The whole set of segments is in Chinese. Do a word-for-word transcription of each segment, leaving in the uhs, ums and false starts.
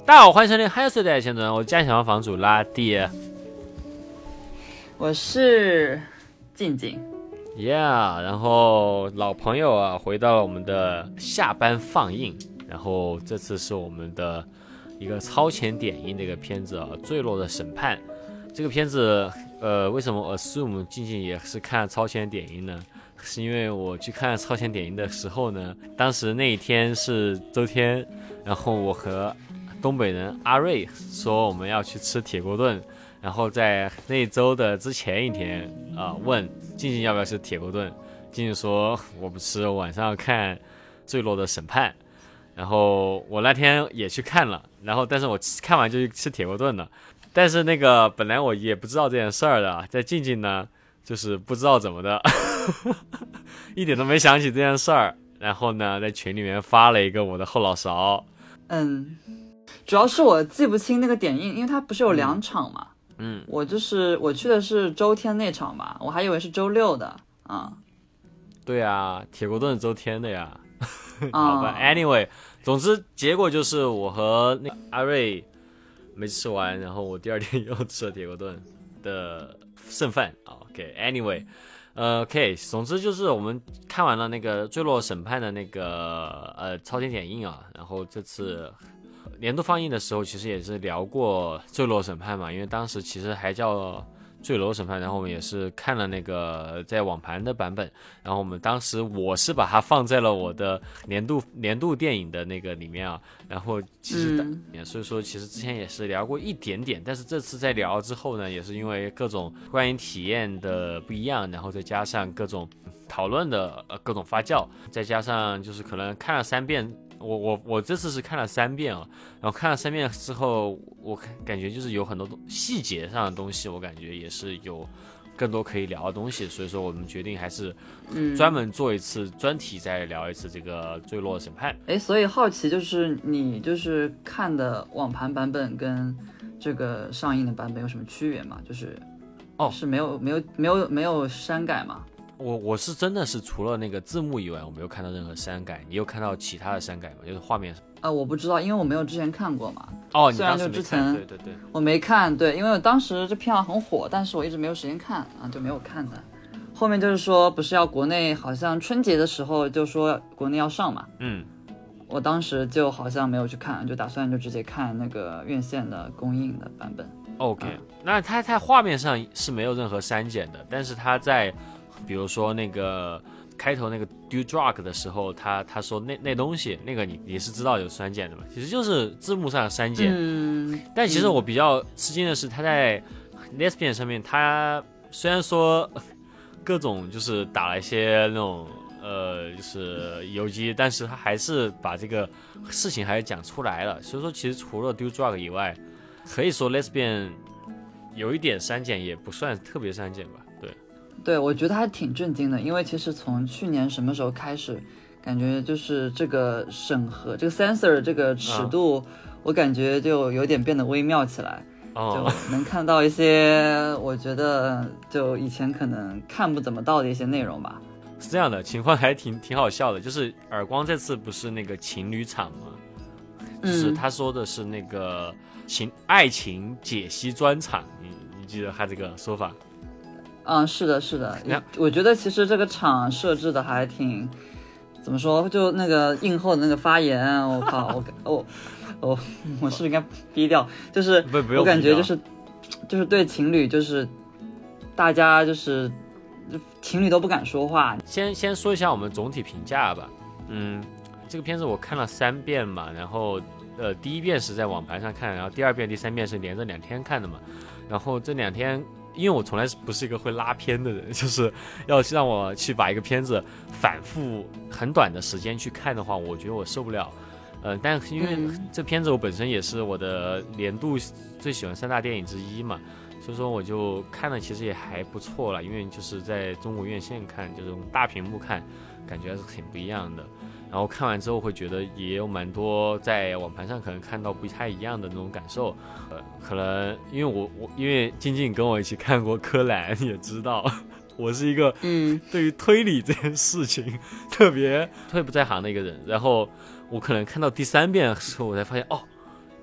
大家好，欢迎收听嗨岁代前端，我是家小房房主拉蒂， 我是静静 ，Yeah， 然后老朋友啊，回到了我们的下班放映，然后这次是我们的一个超前点映的一个片子啊，《坠落的审判》。这个片子，呃，为什么 assume 静静也是看超前点映呢？是因为我去看超前点映的时候呢，当时那一天是周天，然后我和东北人阿瑞说我们要去吃铁锅炖，然后在那周的之前一天啊、呃，问静静要不要吃铁锅炖，静静说我不吃，晚上要看《坠落的审判》，然后我那天也去看了，然后但是我看完就去吃铁锅炖了，但是那个本来我也不知道这件事儿的，在静静呢就是不知道怎么的一点都没想起这件事儿，然后呢在群里面发了一个我的后脑勺。 嗯，主要是我记不清那个点映，因为它不是有两场嘛。 嗯， 我就是我去的是周天那场嘛，我还以为是周六的啊、嗯。 对啊，铁锅炖周天的呀。 好吧 ，anyway， 总之结果就是我和那阿瑞没吃完，然后我第二天又吃了铁锅炖的剩饭。OK，anyway，、okay, 呃 ，OK， 总之就是我们看完了那个坠落审判的那个呃超前点映啊，然后这次年度放映的时候，其实也是聊过坠落审判嘛，因为当时其实还叫坠楼审判，然后我们也是看了那个在网盘的版本，然后我们当时我是把它放在了我的年度年度电影的那个里面啊，然后其实、嗯、所以说其实之前也是聊过一点点，但是这次在聊之后呢，也是因为各种观影体验的不一样，然后再加上各种讨论的、呃、各种发酵，再加上就是可能看了三遍。我我我这次是看了三遍啊，然后看了三遍之后，我感觉就是有很多细节上的东西，我感觉也是有更多可以聊的东西，所以说我们决定还是专门做一次专题，再聊一次这个坠落审判。 哎、嗯，所以好奇就是你就是看的网盘版本跟这个上映的版本有什么区别吗？就是哦，是没有没有没有没有删改吗？ 我我是真的是除了那个字幕以外，我没有看到任何删改。你有看到其他的删改吗？就是画面上？ 呃，我不知道，因为我没有之前看过嘛。 哦， 虽然就之前对对对， 我没看，对，因为我当时这片很火，但是我一直没有时间看啊，就没有看的。后面就是说，不是要国内好像春节的时候就说国内要上嘛， 嗯， 我当时就好像没有去看，就打算就直接看那个院线的公映的版本。 OK，、 嗯、 那它在画面上是没有任何删减的，但是它在比如说那个开头那个 do drug 的时候，他他说那那东西那个你你是知道有删减的嘛？其实就是字幕上的删减。 嗯， 但其实我比较吃惊的是，他在 Lesbian 上面，他虽然说各种就是打了一些那种呃就是游击，但是他还是把这个事情还是讲出来了。所以说，其实除了 do drug 以外，可以说 Lesbian 有一点删减，也不算特别删减吧。对。 对，我觉得还挺震惊的，因为其实从去年什么时候开始，感觉就是这个审核这个 censor 这个尺度、啊，我感觉就有点变得微妙起来， 哦、 就能看到一些我觉得就以前可能看不怎么到的一些内容吧。 是这样的，情况还挺挺好笑的，就是耳光这次不是那个情侣场吗？就是他说的是那个情爱情解析专场，你你记得他这个说法？ 嗯，是的，是的，我觉得其实这个场设置的还挺，怎么说，就那个映后的那个发言，我靠，我我我我是不是应该逼掉？就是我感觉就是就是对情侣，就是大家就是情侣都不敢说话。 先先说一下我们总体评价吧，嗯，这个片子我看了三遍嘛，然后呃第一遍是在网盘上看，然后第二遍、第三遍是连着两天看的嘛，然后这两天。因为我从来不是一个会拉片的人，就是要让我去把一个片子反复很短的时间去看的话，我觉得我受不了。呃，但因为这片子我本身也是我的年度最喜欢三大电影之一嘛，所以说我就看了，其实也还不错了。因为就是在中国院线看，就是用大屏幕看，感觉还是挺不一样的。然后看完之后会觉得也有蛮多在网盘上可能看到不太一样的那种感受，呃，可能因为我我因为静静跟我一起看过柯南，也知道我是一个嗯对于推理这件事情特别特别不在行的一个人。然后我可能看到第三遍的时候，我才发现哦，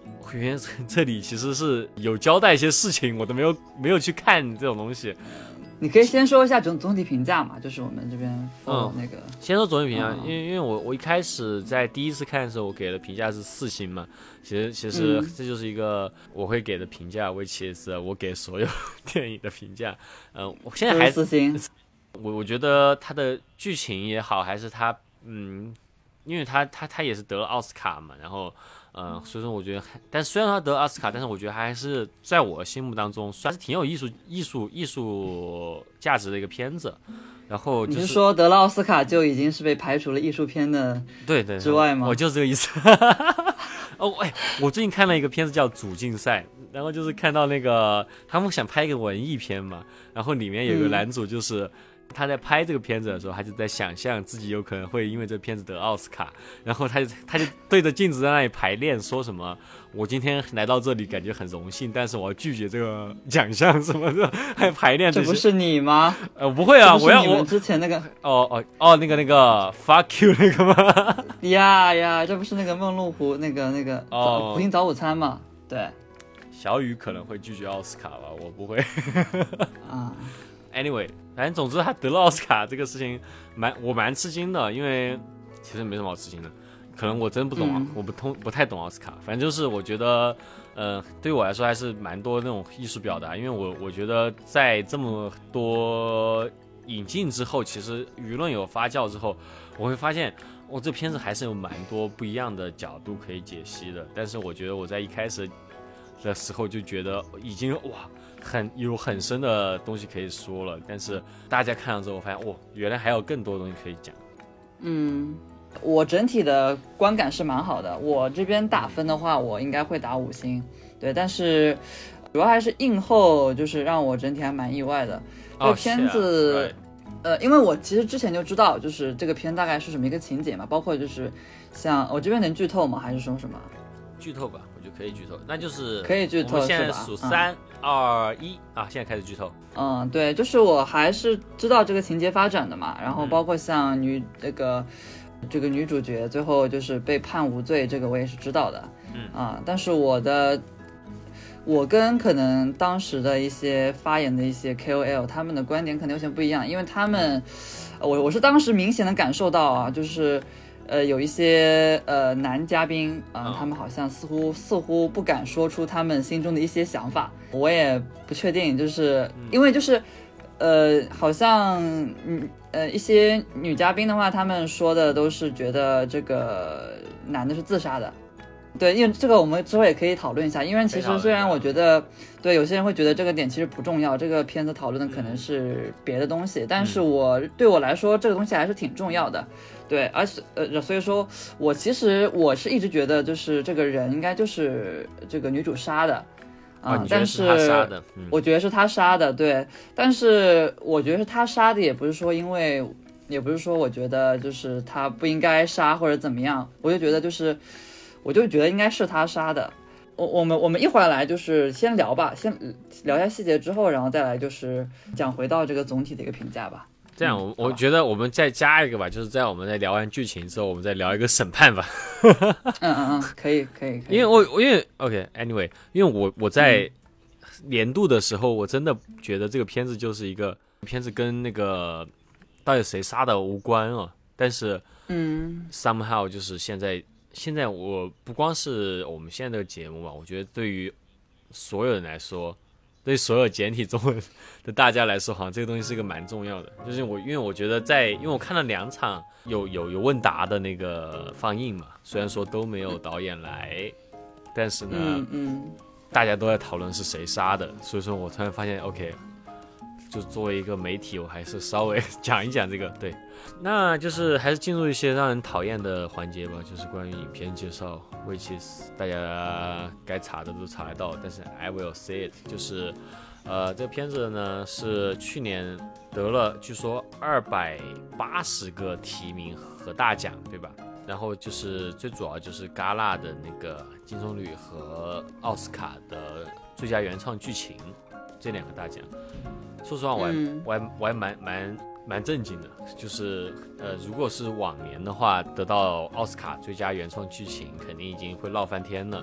原来这里其实是有交代一些事情，我都没有没有去看这种东西。 你可以先说一下总总体评价嘛，就是我们这边嗯那个、 嗯、先说总体评价， 嗯、 因为因为我我一开始在第一次看的时候，我给的评价是四星嘛，其实其实这就是一个我会给的评价，为其次我给所有电影的评价，嗯、呃，我现在还四星， 我我觉得它的剧情也好，还是它嗯，因为它它它也是得了奥斯卡嘛，然后。嗯，所以说我觉得，但虽然他得奥斯卡，但是我觉得还是在我心目当中算是挺有艺术、艺术、艺术价值的一个片子。然后、就是、 你是说得了奥斯卡就已经是被排除了艺术片的对对之外吗？ 我就是这个意思。哦，哎，我最近看了一个片子叫《主竞赛》，然后就是看到那个他们想拍一个文艺片嘛，然后里面有个男主就是。嗯他在拍这个片子的时候，他就在想象自己有可能会因为这个片子得奥斯卡，然后他就他就对着镜子在那里排练，说什么我今天来到这里感觉很荣幸，但是我要拒绝这个奖项什么的，还排练这些。 这不是你吗？ 呃，不会啊，我要我之前那个哦哦哦那个那个 fuck you 那个吗？ 呀呀，这不是那个梦露湖那个那个哦福星早午餐嘛？对， 小雨可能会拒绝奥斯卡吧，我不会。 啊。 Anyway， 反正总之他得了奥斯卡这个事情蛮我蛮吃惊的，因为其实没什么好吃惊的，可能我真不懂啊，嗯、我不通不太懂奥斯卡。反正就是我觉得，呃，对于我来说还是蛮多那种艺术表达，因为我我觉得在这么多引进之后，其实舆论有发酵之后，我会发现，我、哦、这片子还是有蛮多不一样的角度可以解析的。但是我觉得我在一开始的时候就觉得已经哇。很有很深的东西可以说了，但是大家看了之后发现，哇，原来还有更多东西可以讲。 嗯，我整体的观感是蛮好的。我这边打分的话，我应该会打五星，对，但是主要还是映后，就是让我整体还蛮意外的。这个片子， oh, yeah, right. 呃，因为我其实之前就知道，就是这个片大概是什么一个情节嘛，包括就是像我这边能剧透吗？还是说什么？ 剧透吧，我觉得可以剧透，那就是可以剧透， 我们现在数三二一啊，现在开始剧透。 嗯，对，就是我还是知道这个情节发展的嘛，然后包括像女这个这个女主角最后就是被判无罪，这个我也是知道的。嗯啊，但是我的我跟可能当时的一些发言的一些 K O L 他们的观点可能有些不一样，因为他们我我是当时明显的感受到啊，就是。呃，有一些呃男嘉宾啊、呃，他们好像似乎似乎不敢说出他们心中的一些想法，我也不确定，就是因为就是呃，好像嗯呃一些女嘉宾的话，他们说的都是觉得这个男的是自杀的。对，因为这个我们之后也可以讨论一下，因为其实虽然我觉得对有些人会觉得这个点其实不重要，这个片子讨论的可能是别的东西，但是我对我来说这个东西还是挺重要的。对，而且呃，所以说我其实我是一直觉得就是这个人应该就是这个女主杀的啊、 哦， 但是他杀的、嗯、 我觉得是他杀的，对，但是我觉得是他杀的，也不是说因为也不是说我觉得就是他不应该杀或者怎么样，我就觉得就是我就觉得应该是他杀的。我我们我们一会儿来就是先聊吧，先聊一下细节之后，然后再来就是讲回到这个总体的一个评价吧。 这样，我我觉得我们再加一个吧，就是在我们在聊完剧情之后，我们再聊一个审判吧。 嗯嗯嗯，可以可以。可以因为我因为 OK，Anyway，、okay, 因为我我在年度的时候，我真的觉得这个片子就是一个片子跟那个到底谁杀的无关啊，但是嗯 ，somehow 就是现在现在我不光是我们现在这个节目吧，我觉得对于所有人来说。对所有简体中文的大家来说，好像这个东西是一个蛮重要的。就是我，因为我觉得在，因为我看了两场有有有问答的那个放映嘛，虽然说都没有导演来，但是呢， 嗯嗯， 大家都在讨论是谁杀的，所以说我突然发现 ，OK， 就作为一个媒体，我还是稍微讲一讲这个。对，那就是还是进入一些让人讨厌的环节吧，就是关于影片介绍。which is 大家该查的都查得到，但是 I will say it， 就是呃这个片子呢是去年得了据说二百八十个提名和大奖，对吧？然后就是最主要就是戛纳的那个金棕榈和奥斯卡的最佳原创剧情这两个大奖。说实话我还、嗯、我还我还蛮蛮蛮震惊的，就是呃，如果是往年的话，得到奥斯卡最佳原创剧情，肯定已经会闹翻天了。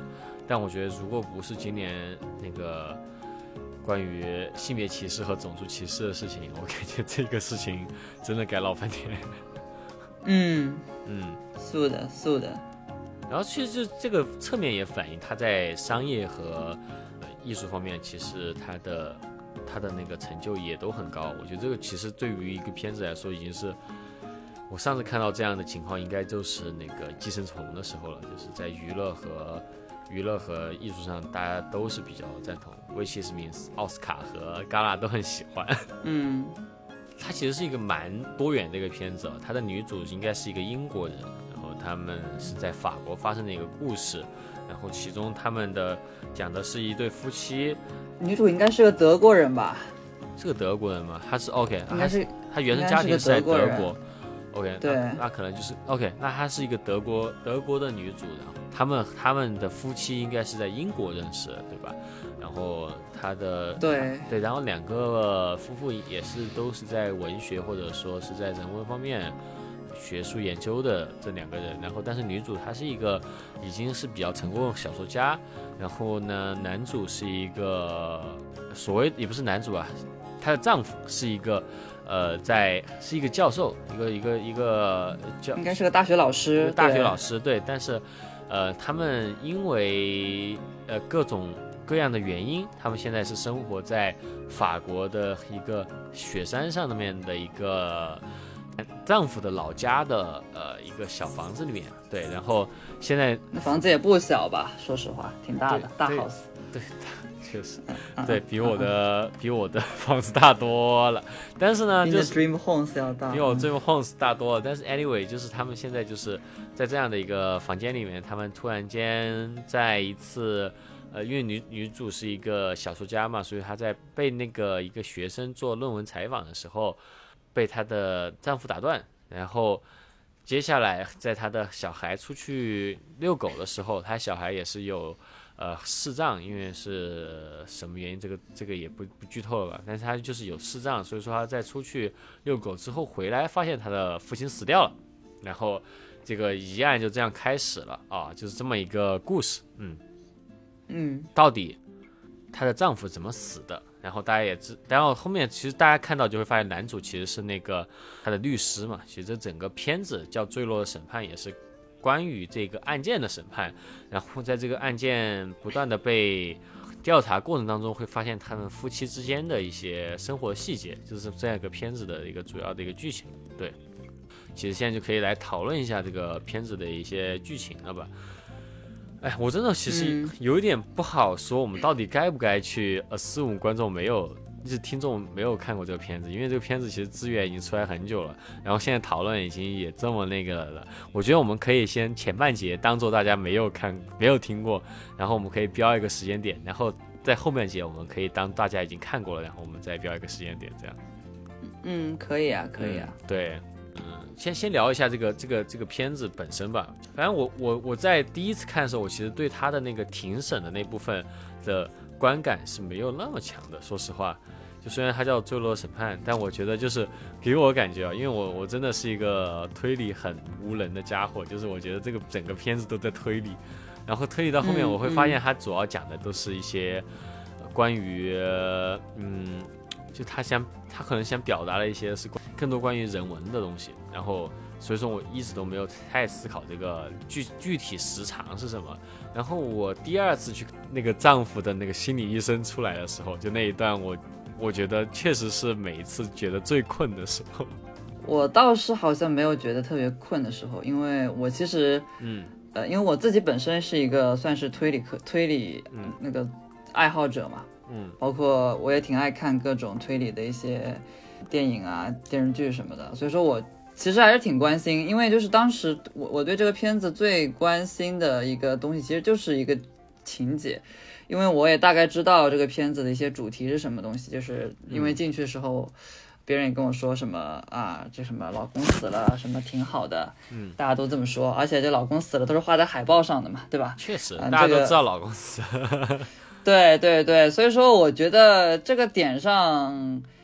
但我觉得如果不是今年那个关于性别歧视和种族歧视的事情，我感觉这个事情真的该闹翻天。 嗯嗯， 是的，是的。 然后其实这个侧面也反映他在商业和、呃、艺术方面，其实他的他的那个成就也都很高。我觉得这个其实对于一个片子来说，已经是我上次看到这样的情况，应该就是那个《寄生虫》的时候了，就是在娱乐和娱乐和艺术上，大家都是比较赞同。which is means 奥斯卡和戛纳都很喜欢。 嗯， 它其实是一个蛮多元的一个片子，它的女主应该是一个英国人。他们是在法国发生的一个故事，然后其中他们的讲的是一对夫妻， 女主应该是个德国人吧？ 是个德国人吗？他是 OK， 应该是他原生家庭是在德德国 ，OK， 对那，那可能就是 OK， 那她是一个德国德国的女主，然后他们他们的夫妻应该是在英国认识的，对吧？然后他的对对，然后两个夫妇也是都是在文学或者说是在人文方面。学术研究的这两个人，然后但是女主她是一个已经是比较成功的小说家，然后呢，男主是一个所谓也不是男主啊，她的丈夫是一个呃，在是一个教授，一个一个一个教， 应该是个大学老师， 大学老师对，但是呃，他们因为呃各种各样的原因，他们现在是生活在法国的一个雪山上面的一个。丈夫的老家的呃一个小房子里面，对，然后现在那房子也不小吧，说实话，挺大的，大 house， 对，确实，对比我的比我的房子大多了，但是呢，就是 dream homes 要大， 比我 dream homes 大多了，但是 anyway， 就是他们现在就是在这样的一个房间里面，他们突然间在一次。呃，因为女女主是一个小说家嘛，所以她在被那个一个学生做论文采访的时候。被她的丈夫打断，然后接下来在她的小孩出去遛狗的时候，她小孩也是有呃视障，因为是什么原因，这个这个也不不剧透了吧，但是她就是有视障，所以说她在出去遛狗之后回来，发现她的父亲死掉了，然后这个疑案就这样开始了啊，就是这么一个故事，嗯嗯， 到底她的丈夫怎么死的？然后大家也知，然后后面其实大家看到就会发现，男主其实是那个他的律师嘛。其实这整个片子叫《坠落的审判》，也是关于这个案件的审判。然后在这个案件不断的被调查过程当中，会发现他们夫妻之间的一些生活细节，就是这样一个片子的一个主要的一个剧情。对，其实现在就可以来讨论一下这个片子的一些剧情了吧。哎，我真的其实有一点不好说，我们到底该不该去 assume 观众没有，就是听众没有看过这个片子，因为这个片子其实资源已经出来很久了，然后现在讨论已经也这么那个了。我觉得我们可以先前半节当做大家没有看、没有听过，然后我们可以标一个时间点，然后在后半节我们可以当大家已经看过了，然后我们再标一个时间点，这样。 嗯，可以啊，可以啊。 嗯、对。嗯，先先聊一下这个这个这个片子本身吧。反正我我我在第一次看的时候，我其实对他的那个庭审的那部分的观感是没有那么强的。说实话，就虽然它叫《坠落审判》，但我觉得就是给我感觉啊，因为我我真的是一个推理很无能的家伙，就是我觉得这个整个片子都在推理，然后推理到后面，我会发现它主要讲的都是一些关于嗯。就他想，他可能想表达的一些是更多关于人文的东西，然后所以说我一直都没有太思考这个具具体时长是什么。然后我第二次去那个丈夫的那个心理医生出来的时候，就那一段我我觉得确实是每一次觉得最困的时候。 我倒是好像没有觉得特别困的时候，因为我其实嗯呃，因为我自己本身是一个算是推理科推理嗯那个爱好者嘛。嗯，包括我也挺爱看各种推理的一些电影啊、电视剧什么的，所以说我其实还是挺关心，因为就是当时我我对这个片子最关心的一个东西，其实就是一个情节，因为我也大概知道这个片子的一些主题是什么东西，就是因为进去的时候，别人也跟我说什么啊，这什么老公死了，什么挺好的，嗯，大家都这么说，而且这老公死了都是画在海报上的嘛，对吧？ 确实， 嗯、 大家都知道老公死了。 对对对，所以说我觉得这个点上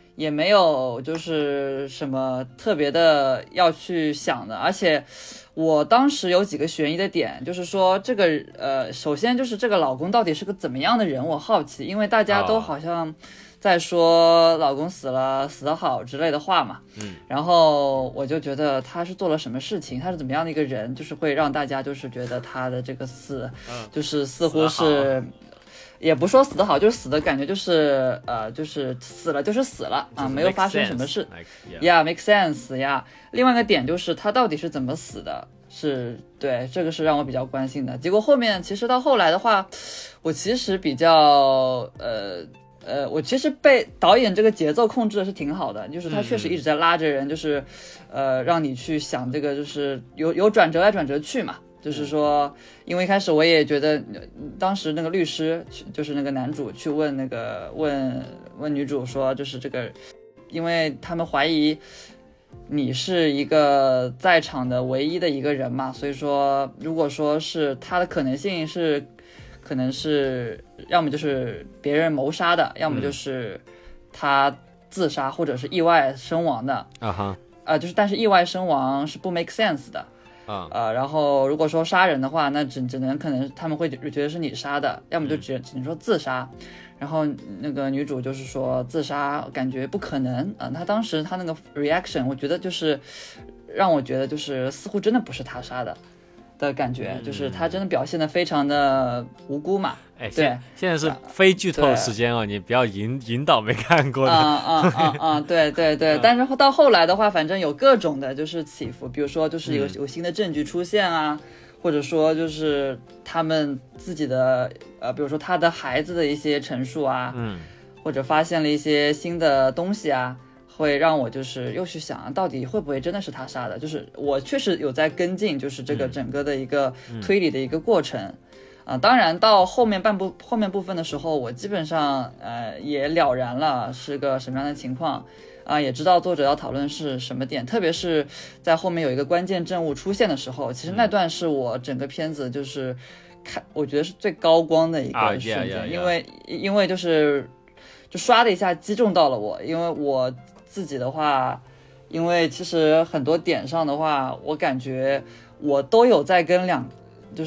也没有就是什么特别的要去想的，而且我当时有几个悬疑的点，就是说这个呃，首先就是这个老公到底是个怎么样的人，我好奇，因为大家都好像在说老公死了死得好之类的话嘛， 嗯， 然后我就觉得他是做了什么事情，他是怎么样的一个人，就是会让大家就是觉得他的这个死，就是似乎是。也不说死得好，就是死的感觉就是呃，就是死了就是死了啊，没有发生什么事。Yeah, make sense 呀。另外一个点就是他到底是怎么死的，是对这个是让我比较关心的。结果后面其实到后来的话，我其实比较呃呃，我其实被导演这个节奏控制的是挺好的，就是他确实一直在拉着人，就是呃让你去想这个，就是有有转折来转折去嘛。就是说，因为一开始我也觉得，当时那个律师就是那个男主去问那个问问女主说，就是这个，因为他们怀疑你是一个在场的唯一的一个人嘛，所以说如果说是他的可能性是，可能是要么就是别人谋杀的，要么就是他自杀或者是意外身亡的啊哈， 呃，就是但是意外身亡是不 make sense 的。 啊、 呃，然后如果说杀人的话，那只只能可能他们会觉得是你杀的，要么就只只能说自杀。然后那个女主就是说自杀，感觉不可能啊、呃。她当时她那个 reaction， 我觉得就是让我觉得就是似乎真的不是她杀的的感觉， 嗯、 就是她真的表现得非常的无辜嘛。 哎， 对， 现在是非剧透时间哦，你不要引引导没看过的。 啊啊啊啊！对对对，但是到后来的话，反正有各种的就是起伏，比如说就是有有新的证据出现啊，或者说就是他们自己的呃，比如说他的孩子的一些陈述啊， 嗯， 或者发现了一些新的东西啊，会让我就是又去想，到底会不会真的是他杀的？就是我确实有在跟进，就是这个整个的一个推理的一个过程。嗯啊、呃，当然到后面半部后面部分的时候，我基本上呃也了然了是个什么样的情况啊、呃，也知道作者要讨论是什么点，特别是在后面有一个关键证物出现的时候，其实那段是我整个片子就是看我觉得是最高光的一个瞬间， ah, yeah, yeah, yeah. 因为因为就是就刷的一下击中到了我，因为我自己的话，因为其实很多点上的话，我感觉我都有在跟两就是。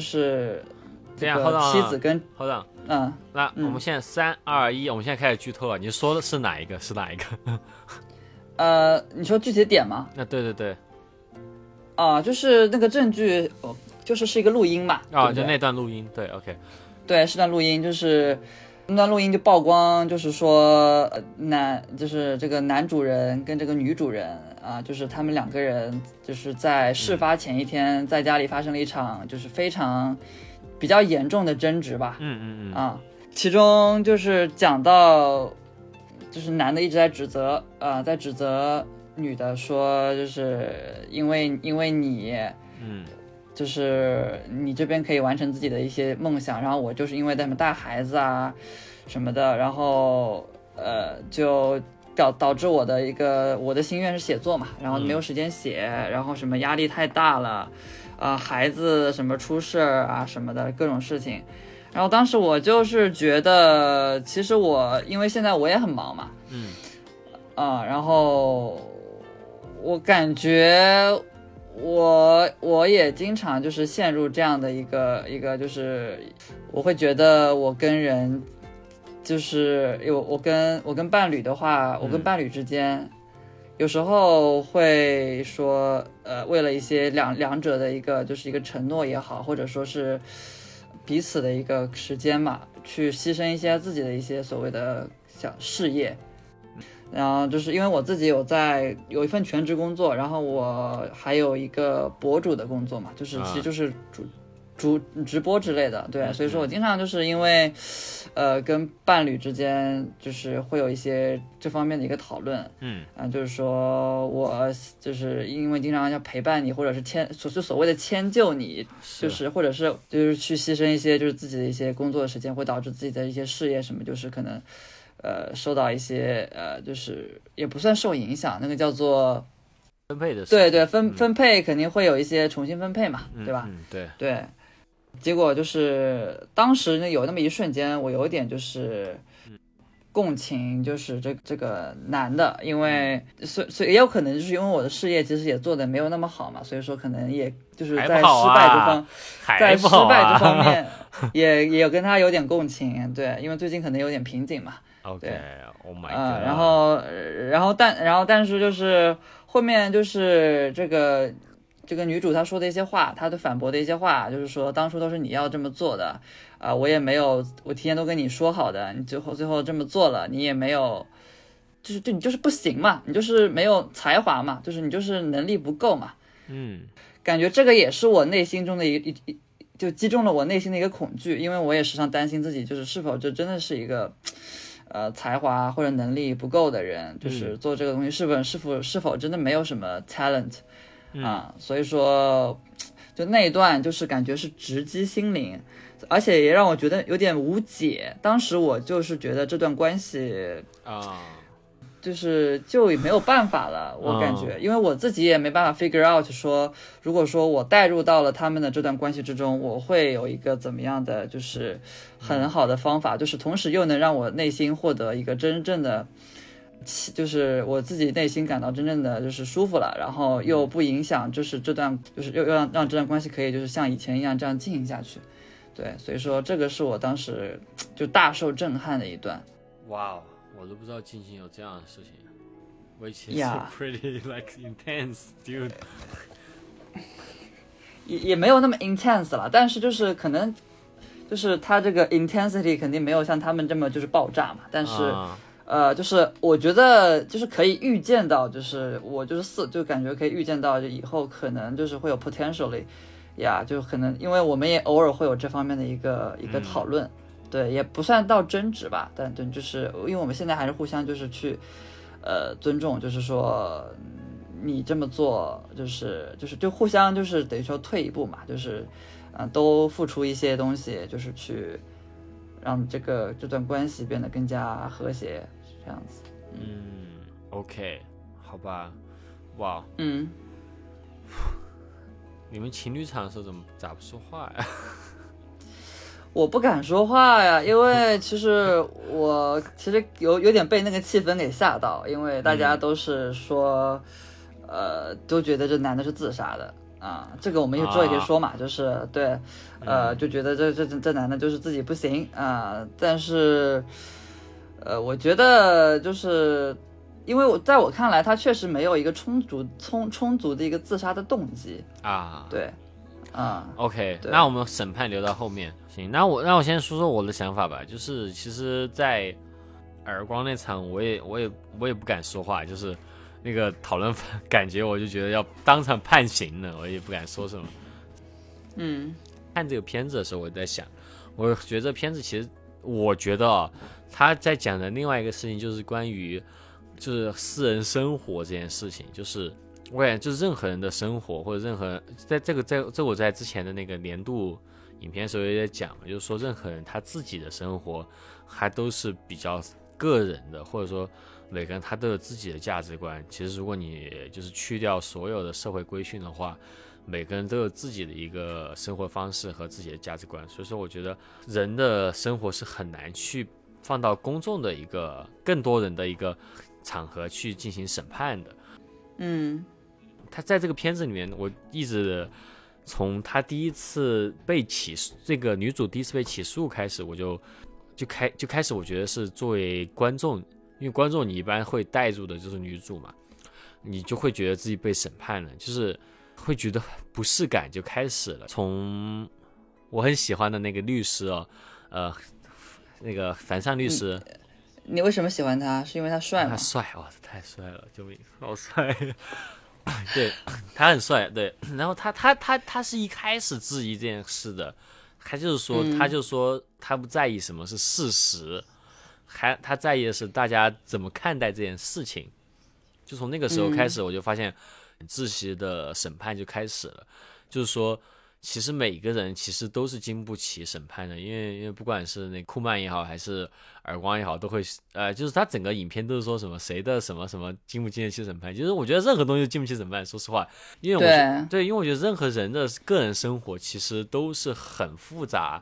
这样， 妻子跟好的， 嗯， 那我们现在三二一，我们现在开始剧透了。你说的是哪一个？是哪一个？ 呃，你说具体的点吗？ 那、啊、对对对， 啊、呃，就是那个证据，哦，就是是一个录音嘛。 啊、哦， 对对就那段录音，对 ，OK， 对，是段录音，就是那段录音就曝光，就是说男，就是这个男主人跟这个女主人啊、呃，就是他们两个人就是在事发前一天在家里发生了一场就是非常。比较严重的争执吧， 嗯嗯嗯啊，其中就是讲到，就是男的一直在指责，啊、呃，在指责女的说，就是因为因为你， 嗯， 就是你这边可以完成自己的一些梦想，然后我就是因为他们带孩子啊什么的，然后呃就导导致我的一个我的心愿是写作嘛，然后没有时间写，嗯、然后什么压力太大了。啊、呃，孩子什么出事儿啊什么的各种事情，然后当时我就是觉得，其实我因为现在我也很忙嘛， 嗯， 啊、呃，然后我感觉我我也经常就是陷入这样的一个一个，就是我会觉得我跟人，就是有我跟我跟伴侣的话，我跟伴侣之间。嗯有时候会说，呃，为了一些两两者的一个就是一个承诺也好，或者说是彼此的一个时间嘛，去牺牲一些自己的一些所谓的小事业。然后就是因为我自己有在有一份全职工作，然后我还有一个博主的工作嘛，就是其实就是主。主直播之类的，对，所以说我经常就是因为，呃，跟伴侣之间就是会有一些这方面的一个讨论， 嗯， 啊、呃，就是说我就是因为经常要陪伴你，或者是迁所是所谓的迁就你，就是或者是就是去牺牲一些就是自己的一些工作的时间，会导致自己的一些事业什么，就是可能，呃，受到一些呃，就是也不算受影响，那个叫做。 分配的对对分分配肯定会有一些重新分配嘛， 嗯、 对吧？ 嗯，对对。结果就是当时有那么一瞬间，我有点就是， 共情，就是这这个男的，因为所所以也有可能就是因为我的事业其实也做的没有那么好嘛，所以说可能也就是在失败这方， 啊、 在失败这方面也也有跟他有点共情，对，因为最近可能有点瓶颈嘛。 OK，Oh my god， 嗯，然后然后但然后但是就是后面就是这个。这个女主她说的一些话，她的反驳的一些话，就是说当初都是你要这么做的，啊、呃，我也没有，我提前都跟你说好的，你最后最后这么做了，你也没有，就是就你就是不行嘛，你就是没有才华嘛，就是你就是能力不够嘛， 嗯， 感觉这个也是我内心中的一一一，就击中了我内心的一个恐惧，因为我也时常担心自己就是是否这真的是一个。呃，才华或者能力不够的人，就是做这个东西是否是否是否真的没有什么 talent。啊、嗯，所以说，就那一段就是感觉是直击心灵，而且也让我觉得有点无解。当时我就是觉得这段关系啊， 就是就没有办法了，我感觉，因为我自己也没办法 figure out 说，如果说我带入到了他们的这段关系之中，我会有一个怎么样的就是很好的方法，就是同时又能让我内心获得一个真正的。就是我自己内心感到真正的就是舒服了，然后又不影响，就是这段就是又又让让这段关系可以就是像以前一样这样进行下去，对，所以说这个是我当时就大受震撼的一段。 哇，我都不知道进行有这样的事情 ，which is yeah. pretty like intense, dude 也也没有那么 intense 了，但是就是可能就是他这个 intensity 肯定没有像他们这么就是爆炸嘛，但是。啊呃，就是我觉得就是可以预见到，就是我就是四就感觉可以预见到，就以后可能就是会有 potentially， 呀，就可能因为我们也偶尔会有这方面的一个一个讨论，嗯、对，也不算到争执吧，但对，就是因为我们现在还是互相就是去呃尊重，就是说你这么做就是就是就互相就是等于说退一步嘛，就是嗯、呃、都付出一些东西，就是去。让这个这段关系变得更加和谐，这样子。 嗯 ，OK， 好吧，哇， 嗯， 你们情侣场的时候怎么咋不说话呀？ 我不敢说话呀，因为其实我其实有有点被那个气氛给吓到，因为大家都是说，嗯、呃，都觉得这男的是自杀的。啊，这个我们之后也可以说嘛，啊、就是对，呃，就觉得这这这男的就是自己不行啊，但是，呃，我觉得就是因为我在我看来，他确实没有一个充足充充足的一个自杀的动机啊， 对，啊 ，OK， 那我们审判留到后面，行，那我那我先说说我的想法吧，就是其实，在耳光那场，我也我也我也不敢说话，就是。那个讨论感觉我就觉得要当场判刑了，我也不敢说什么。 嗯， 看这个片子的时候，我在想，我觉得这片子其实，我觉得啊，他在讲的另外一个事情就是关于，就是私人生活这件事情，就是我感觉就是任何人的生活或者任何在这个在这我在之前的那个年度影片的时候也在讲，就是说任何人他自己的生活还都是比较个人的，或者说。每个人他都有自己的价值观，其实如果你就是去掉所有的社会规训的话，每个人都有自己的一个生活方式和自己的价值观，所以说我觉得人的生活是很难去放到公众的一个更多人的一个场合去进行审判的。 嗯， 他在这个片子里面，我一直从他第一次被起诉，这个女主第一次被起诉开始，我就就开就开始我觉得是作为观众。因为观众你一般会带入的就是女主嘛，你就会觉得自己被审判了，就是会觉得不适感就开始了。从我很喜欢的那个律师哦，呃，那个樊胜律师、 嗯，你为什么喜欢他？是因为他帅吗？ 他帅，哇，太帅了，救命，好帅！对，他很帅，对。然后他他他他是一开始质疑这件事的，他就是说，嗯、他就说他不在意什么是事实。还他在意的是大家怎么看待这件事情，就从那个时候开始，我就发现窒息的审判就开始了。嗯、就是说，其实每个人其实都是经不起审判的，因为因为不管是那库曼也好，还是耳光也好，都会呃，就是他整个影片都是说什么谁的什么什么经不经得起审判。就是我觉得任何东西都经不起审判，说实话，因为我对对，因为我觉得任何人的个人生活其实都是很复杂。而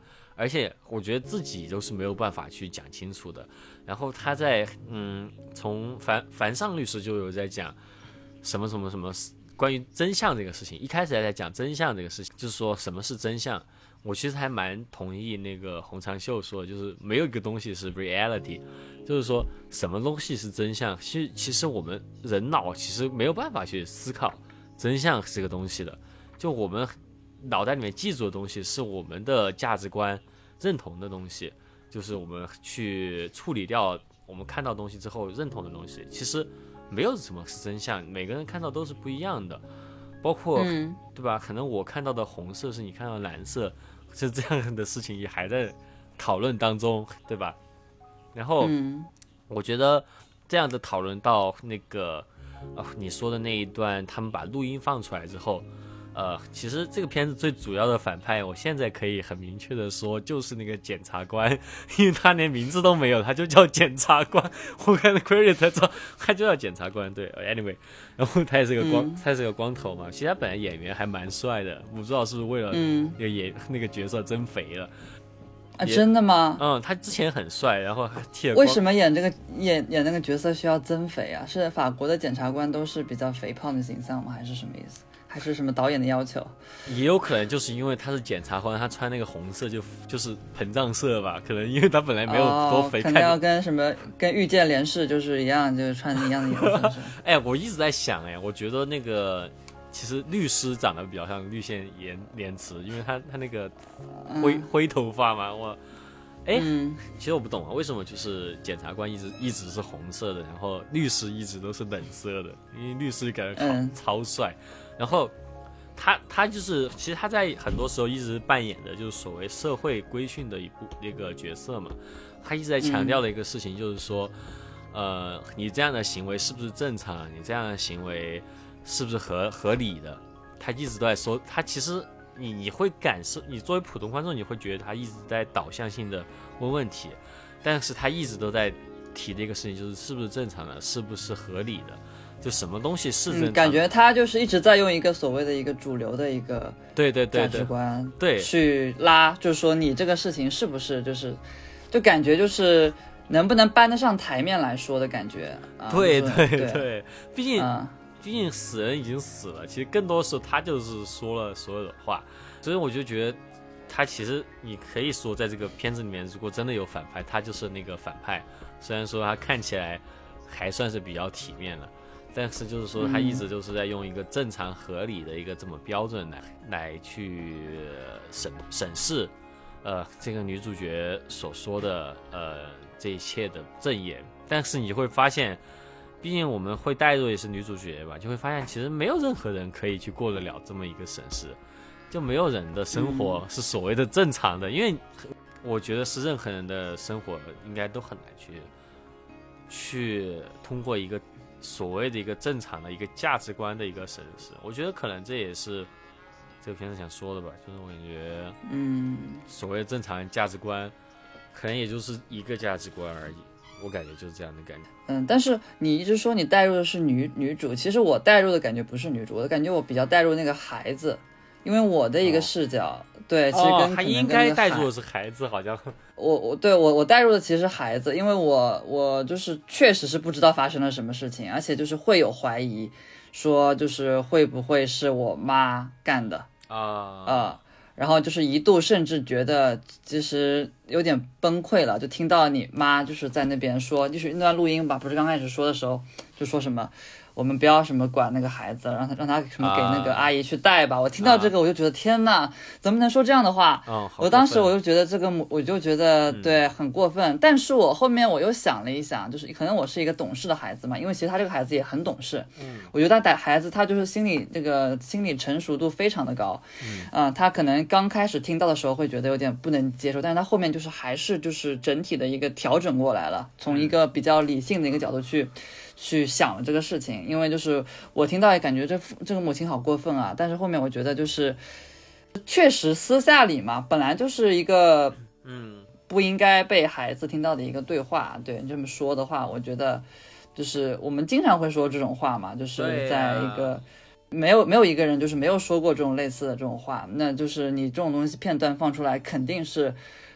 而且我觉得自己都是没有办法去讲清楚的。然后他在嗯，从樊樊尚律师就有在讲什么什么什么关于真相这个事情，一开始还在讲真相这个事情，就是说什么是真相。我其实还蛮同意那个洪长秀说的，就是没有一个东西是 reality， 就是说什么东西是真相。其实其实我们人脑其实没有办法去思考真相这个东西的，就我们脑袋里面记住的东西是我们的价值观认同的东西，就是我们去处理掉我们看到东西之后认同的东西。其实没有什么是真相，每个人看到都是不一样的，包括、嗯、对吧？可能我看到的红色是你看到的蓝色，是这样的事情也还在讨论当中，对吧？然后、嗯、我觉得这样的讨论到那个、呃、你说的那一段，他们把录音放出来之后，呃，其实这个片子最主要的反派，我现在可以很明确的说，就是那个检察官，因为他连名字都没有，他就叫检察官。我看 credit 才知道他就叫检察官。对 ，anyway， 然后他也是个光，嗯、他也是个光头嘛。其实他本来演员还蛮帅的，我不知道是不是为了那个演、嗯、那个角色增肥了。 啊，真的吗？ 嗯，他之前很帅，然后剃了。 为什么演这个演演那个角色需要增肥啊？是法国的检察官都是比较肥胖的形象吗？还是什么意思？还是什么导演的要求？ 也有可能就是因为他是检察官，他穿那个红色就就是膨胀色吧，可能因为他本来没有多肥， 哦、可能要跟什么跟御剑连氏就是一样，就是穿一样的颜色。 哎，我一直在想，哎，我觉得那个其实律师长得比较像绿线莲莲池，因为他他那个灰、嗯、灰头发嘛，我哎、嗯，其实我不懂啊，为什么就是检察官一直一直是红色的，然后律师一直都是冷色的？因为律师感觉、嗯、超帅。然后他他就是其实他在很多时候一直扮演的就是所谓社会规训的一部一个角色嘛，他一直在强调的一个事情就是说、嗯、呃你这样的行为是不是正常，你这样的行为是不是合合理的，他一直都在说，他其实你你会感受，你作为普通观众你会觉得他一直在导向性的问问题，但是他一直都在提的一个事情就是是不是正常的，是不是合理的，就什么东西是正常的、嗯、 感觉他就是一直在用一个所谓的一个主流的一个对对对价值观对去拉，就是说你这个事情是不是就是就感觉就是能不能搬得上台面来说的感觉、 啊、对对 对, 对毕竟、嗯、毕竟死人已经死了，其实更多时候他就是说了所有的话，所以我就觉得他其实你可以说在这个片子里面如果真的有反派，他就是那个反派，虽然说他看起来还算是比较体面的，但是就是说他一直就是在用一个正常合理的一个这么标准来来去审审视呃这个女主角所说的呃这一切的证言。但是你会发现毕竟我们会带入也是女主角吧，就会发现其实没有任何人可以去过得了这么一个审视，就没有人的生活是所谓的正常的、嗯、因为我觉得是任何人的生活应该都很难去去通过一个所谓的一个正常的一个价值观的一个审视。我觉得可能这也是这个片子想说的吧，就是我感觉嗯，所谓的正常价值观可能也就是一个价值观而已，我感觉就是这样的感觉。 嗯，但是你一直说你带入的是女女主，其实我带入的感觉不是女主，我的感觉我比较带入那个孩子，因为我的一个视角、哦、对，其实跟、哦、 他应该带入的是孩子，好像我我对我我带入的其实是孩子，因为我我就是确实是不知道发生了什么事情，而且就是会有怀疑，说就是会不会是我妈干的啊啊、呃，然后就是一度甚至觉得其实有点崩溃了，就听到你妈就是在那边说，就是那段录音吧，不是刚开始说的时候就说什么我们不要什么管那个孩子，让他让他什么给那个阿姨去带吧、啊、我听到这个我就觉得、啊、天哪，怎么能说这样的话、哦、我当时我就觉得这个我就觉得、嗯、对很过分，但是我后面我又想了一想，就是可能我是一个懂事的孩子嘛，因为其实他这个孩子也很懂事，嗯，我觉得他带孩子他就是心理这个心理成熟度非常的高，嗯、呃、他可能刚开始听到的时候会觉得有点不能接受，但是他后面就是还是就是整体的一个调整过来了，从一个比较理性的一个角度去去想了这个事情。因为就是我听到也感觉这这个母亲好过分啊，但是后面我觉得就是确实私下里嘛，本来就是一个嗯不应该被孩子听到的一个对话，对你这么说的话，我觉得就是我们经常会说这种话嘛，就是在一个、啊、没有没有一个人就是没有说过这种类似的这种话，那就是你这种东西片段放出来肯定是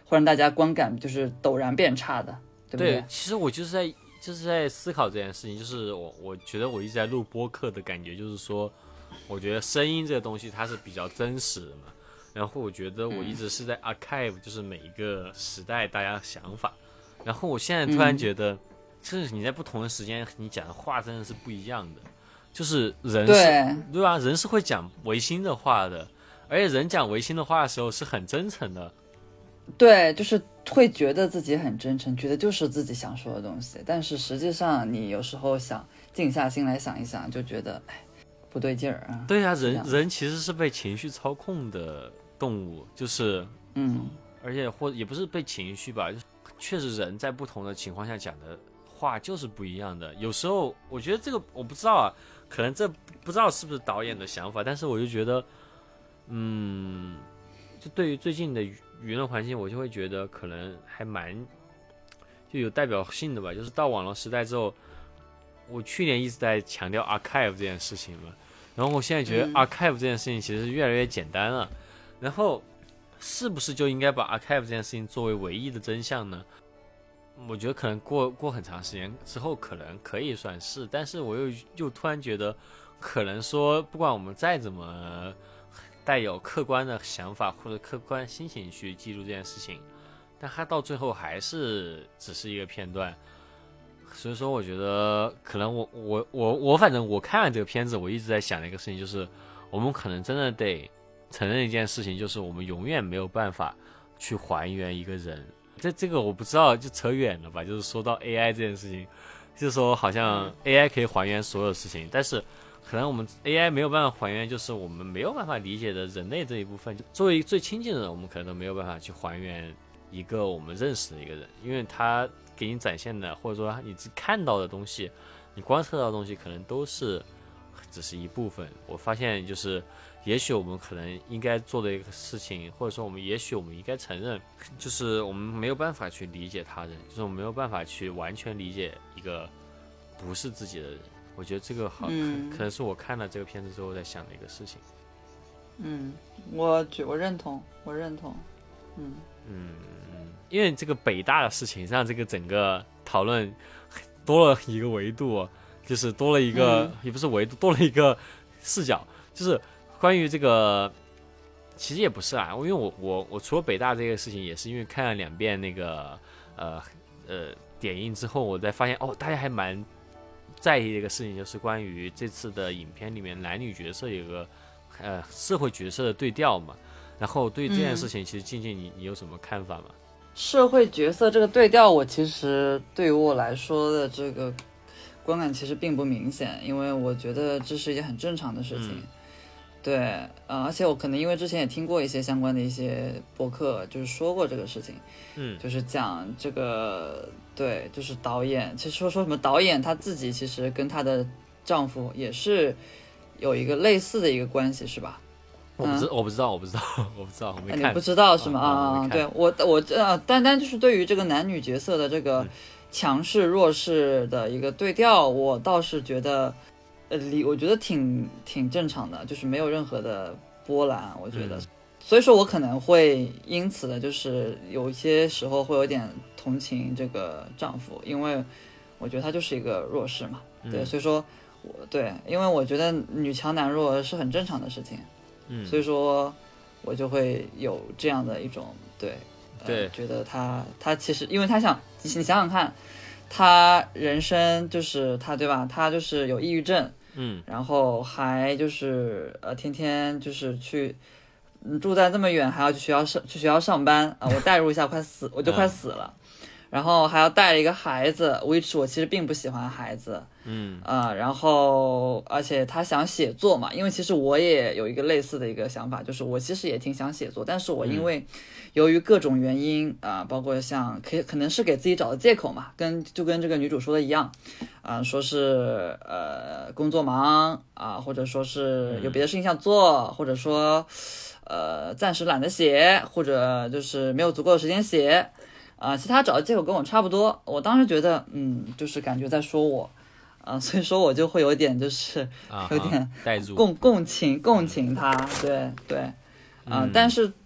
会让大家观感就是陡然变差的，对不对？ 对，其实我就是在就是在思考这件事情，就是我我觉得我一直在录播客的感觉，就是说，我觉得声音这个东西它是比较真实的嘛，然后我觉得我一直是在 archive，、嗯、就是每一个时代大家的想法，然后我现在突然觉得，嗯、就是你在不同的时间你讲的话真的是不一样的，就是人是 对, 对吧？人是会讲违心的话的，而且人讲违心的话的时候是很真诚的。 对，就是会觉得自己很真诚，觉得就是自己想说的东西，但是实际上你有时候想静下心来想一想，就觉得哎不对劲儿啊。 对啊，人人其实是被情绪操控的动物，就是嗯， 而且或也不是被情绪吧，就是确实人在不同的情况下讲的话就是不一样的。有时候我觉得这个我不知道啊，可能这不知道是不是导演的想法，但是我就觉得，嗯，就对于最近的舆论环境，我就会觉得可能还蛮就有代表性的吧。就是到网络时代之后，我去年一直在强调 archive 这件事情嘛，然后我现在觉得 archive 这件事情其实越来越简单了，嗯、然后是不是就应该把 archive 这件事情作为唯一的真相呢？我觉得可能过过很长时间之后可能可以算是，但是我又又突然觉得，可能说不管我们再怎么带有客观的想法或者客观心情去记录这件事情，但它到最后还是只是一个片段。所以说我觉得可能我我我我反正我看了这个片子，我一直在想的一个事情就是，我们可能真的得承认一件事情，就是我们永远没有办法去还原一个人。这这个我不知道，就扯远了吧，就是说到 A I 这件事情，就是说好像 A I 可以还原所有事情，但是可能我们 A I 没有办法还原，就是我们没有办法理解的人类这一部分。作为最亲近的人，我们可能都没有办法去还原一个我们认识的一个人，因为他给你展现的，或者说你看到的东西，你观测到的东西，可能都是只是一部分。我发现就是，也许我们可能应该做的一个事情，或者说我们也许我们应该承认，就是我们没有办法去理解他人，就是我们没有办法去完全理解一个不是自己的人。我觉得这个好，嗯、可, 可能是我看了这个片子之后在想的一个事情。 嗯，我觉我认同，我认同。嗯嗯，因为这个北大的事情让这个整个讨论多了一个维度，就是多了一个、嗯、也不是维度，多了一个视角，就是关于这个，其实也不是啊，因为我我我除了北大这个事情，也是因为看了两遍那个呃呃点映之后，我才发现哦，大家还蛮在意的一个事情，就是关于这次的影片里面男女角色有个呃社会角色的对调嘛。然后对这件事情，其实静静你你有什么看法吗？ 社会角色这个对调，我其实对于我来说的这个观感其实并不明显，因为我觉得这是一件很正常的事情。嗯、对，呃，而且我可能因为之前也听过一些相关的一些播客，就是说过这个事情， 嗯， 就是讲这个，对，就是导演，其实说说什么导演他自己其实跟她的丈夫也是有一个类似的一个关系，是吧？ 我不知、嗯、我不知道，我不知道，我不知道，我没看。 你不知道是吗？啊、 哦， 对我我呃，单单就是对于这个男女角色的这个强势弱势的一个对调，嗯、我倒是觉得，呃，理我觉得挺挺正常的，就是没有任何的波澜，我觉得。嗯、所以说我可能会因此的，就是有一些时候会有点同情这个丈夫，因为我觉得他就是一个弱势嘛，对，嗯、所以说我对，因为我觉得女强男弱是很正常的事情。 嗯， 所以说我就会有这样的一种对对、 呃、觉得他他其实因为他想你想想看，他人生就是他对吧，他就是有抑郁症， 嗯， 然后还就是呃天天就是去住在这么远，还要去学校上去学校上班啊、呃，我代入一下快死我就快死了。嗯，然后还要带一个孩子 which 我其实并不喜欢孩子， 嗯呃，然后而且他想写作嘛，因为其实我也有一个类似的一个想法，就是我其实也挺想写作，但是我因为由于各种原因啊、呃，包括像可可能是给自己找的借口嘛，跟就跟这个女主说的一样啊、呃，说是呃工作忙啊、呃，或者说是有别的事情想做，嗯、或者说呃暂时懒得写，或者就是没有足够的时间写。啊、呃，其他找的借口跟我差不多，我当时觉得，嗯，就是感觉在说我，啊、呃，所以说我就会有点就是有点带入共共情共情他，对对，啊、呃嗯，但是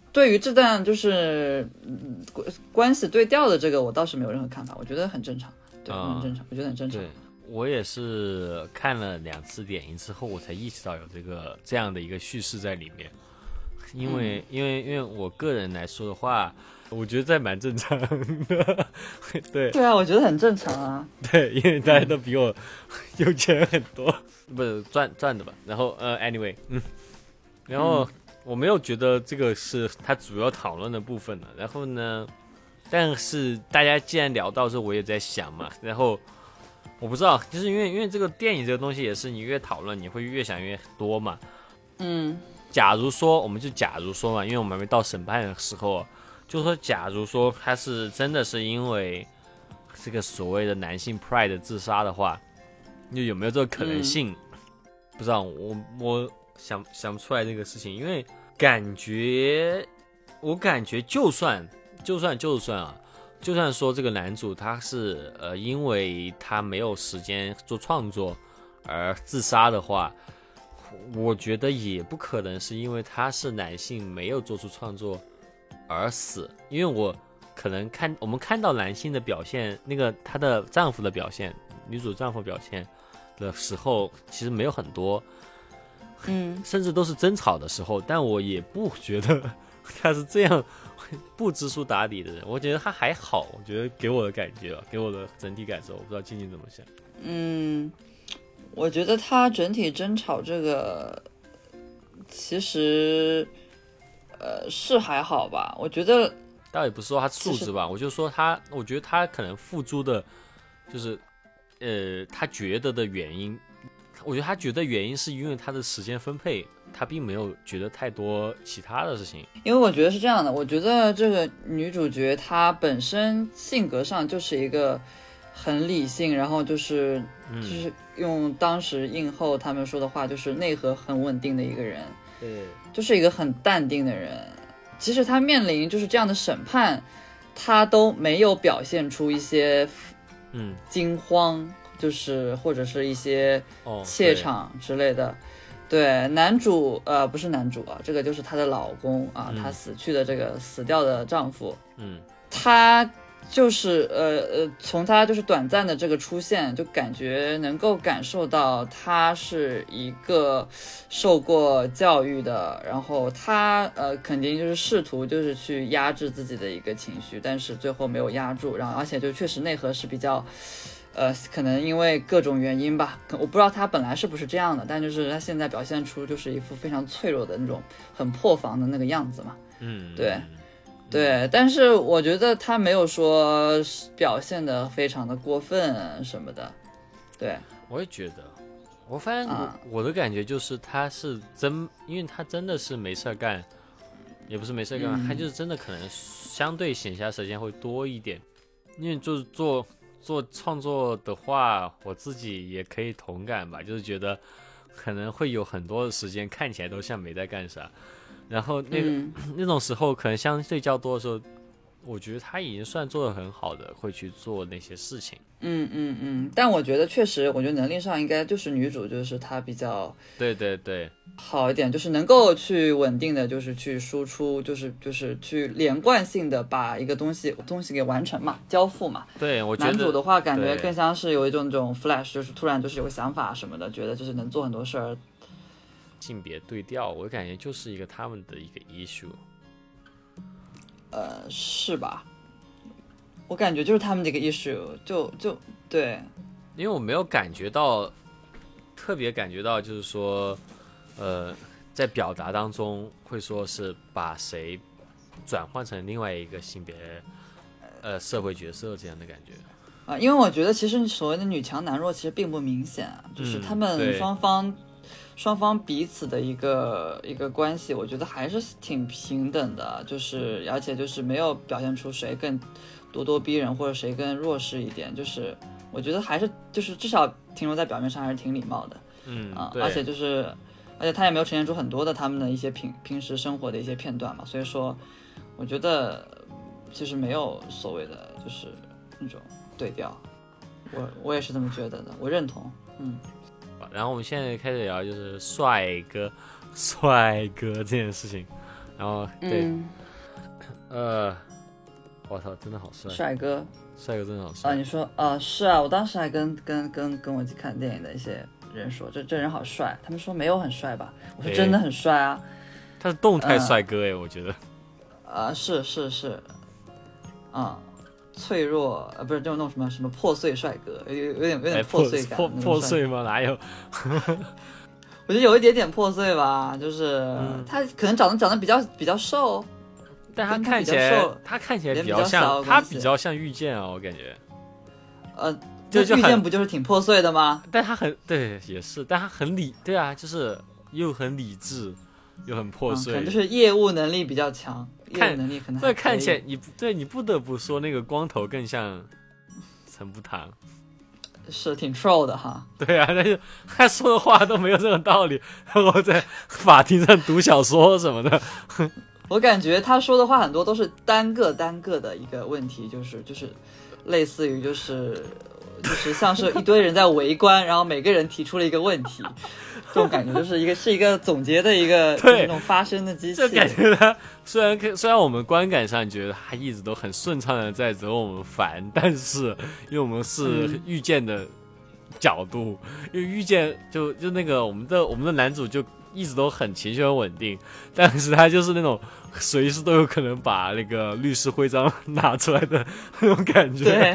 对于这段就是嗯关系对调的这个，我倒是没有任何看法，我觉得很正常，对，嗯、很正常，我觉得很正常。 对，我也是看了两次电影之后，我才意识到有这个这样的一个叙事在里面。因为、嗯、因为因为我个人来说的话，我觉得这蛮正常的。对对啊，我觉得很正常啊。 对，因为大家都比我有钱很多，不是赚赚的吧？然后呃，anyway， 嗯，然后。嗯我没有觉得这个是他主要讨论的部分了，然后呢，但是大家既然聊到这，我也在想嘛，然后我不知道，就是因为因为这个电影这个东西也是你越讨论你会越想越多嘛， 嗯， 假如说我们就假如说嘛，因为我们还没到审判的时候，就说假如说他是真的是因为这个所谓的男性 pride 自杀的话，就有没有这个可能性？嗯、不知道，我我。想想不出来这个事情，因为感觉，我感觉就算就算就算啊，就算说这个男主他是呃，因为他没有时间做创作而自杀的话，我觉得也不可能是因为他是男性没有做出创作而死，因为我可能看我们看到男性的表现，那个她的丈夫的表现，女主丈夫表现的时候，其实没有很多。 嗯， 甚至都是争吵的时候，但我也不觉得他是这样不知书达理的人，我觉得他还好，我觉得给我的感觉，给我的整体感受，我不知道静静怎么想。 嗯，我觉得他整体争吵这个其实呃是还好吧，我觉得倒也不是说他素质吧，我就说他，我觉得他可能付诸的就是呃他觉得的原因。我觉得他觉得原因是因为他的时间分配，他并没有觉得太多其他的事情。 因为我觉得是这样的，我觉得这个女主角她本身性格上就是一个很理性，然后就是、嗯、就是用当时映后他们说的话，就是内核很稳定的一个人， 对， 就是一个很淡定的人。即使她面临就是这样的审判，她都没有表现出一些嗯惊慌。就是或者是一些怯场之类的、哦、对, 对男主呃不是男主啊，这个就是她的老公啊、嗯、她死去的这个死掉的丈夫， 嗯， 他就是呃呃从他就是短暂的这个出现，就感觉能够感受到他是一个受过教育的，然后他呃肯定就是试图就是去压制自己的一个情绪，但是最后没有压住，然后而且就确实内核是比较呃，可能因为各种原因吧，我不知道他本来是不是这样的，但就是他现在表现出就是一副非常脆弱的那种很破防的那个样子嘛。 嗯， 对，对，但是我觉得他没有说表现得非常的过分什么的。对， 我也觉得，我发现我、啊、我的感觉就是他是真，因为他真的是没事干，也不是没事干，嗯、他就是真的可能相对闲暇时间会多一点，因为就是做。做创作的话，我自己也可以同感吧，就是觉得可能会有很多的时间看起来都像没在干啥，然后那个、嗯、那种时候可能相对较多的时候，我觉得他已经算做得很好的，会去做那些事情。 嗯嗯嗯，但我觉得确实，我觉得能力上应该就是女主，就是她比较对对对好一点，就是能够去稳定的，就是去输出，就是就是去连贯性的把一个东西东西给完成嘛，交付嘛。 对，我觉得男主的话感觉更像是有一种这种 flash， 就是突然就是有个想法什么的，觉得就是能做很多事儿。 性别对调，我感觉就是一个他们的一个 issue。 呃，是吧？我感觉就是他们这个 issue， 就就对， 因为我没有感觉到，特别感觉到就是说，呃，在表达当中会说是把谁转换成另外一个性别，呃，社会角色这样的感觉。 啊，因为我觉得其实所谓的女强男弱其实并不明显，就是他们双方、嗯、双方彼此的一个一个关系，我觉得还是挺平等的，就是而且就是没有表现出谁更咄咄逼人或者谁更弱势一点，就是我觉得还是就是至少停留在表面上还是挺礼貌的， 嗯啊，而且就是而且他也没有呈现出很多的他们的一些平平时生活的一些片段嘛，所以说我觉得其实没有所谓的就是那种对调，我我也是这么觉得的，我认同。嗯， 然后我们现在开始聊就是帅哥帅哥这件事情， 然后对， 嗯、 呃，我操，真的好帅， 帅哥， 帅哥真的好帅啊！你说啊，是啊，我当时还跟跟跟跟我一起看电影的一些人说，这这人好帅，他们说没有很帅吧？我说真的很帅啊， 他是动态帅哥哎、嗯，我觉得， 啊，是是是，啊、嗯。脆弱呃不是就那种什么什么破碎帅哥，有有点有点破碎感， 破破碎吗？哪有？ 我觉得有一点点破碎吧，就是、嗯、他可能长得长得比较比较瘦， 但他看起来他看起来比较像他比较像遇见啊，我感觉。 呃，就遇见不就是挺破碎的吗？ 但他很对，也是，但他很理，对啊，就是又很理智，又很破碎， 嗯、可能就是业务能力比较强。 看能力可能这看起来你对你不得不说那个光头更像陈步堂， 是挺 troll 的哈。 对啊，但是他说的话都没有这种道理，然后在法庭上读小说什么的。 我感觉他说的话很多都是单个单个的一个问题，就是就是类似于就是就是像是一堆人在围观，然后每个人提出了一个问题。这种感觉就是一个是一个总结的一个那种发声的机器， 就感觉他虽然虽然我们观感上觉得他一直都很顺畅的在惹我们烦，但是因为我们是遇见的角度，嗯、因为遇见就就那个我们的我们的男主就一直都很情绪很稳定，但是他就是那种随时都有可能把那个律师徽章拿出来的那种感觉。 对。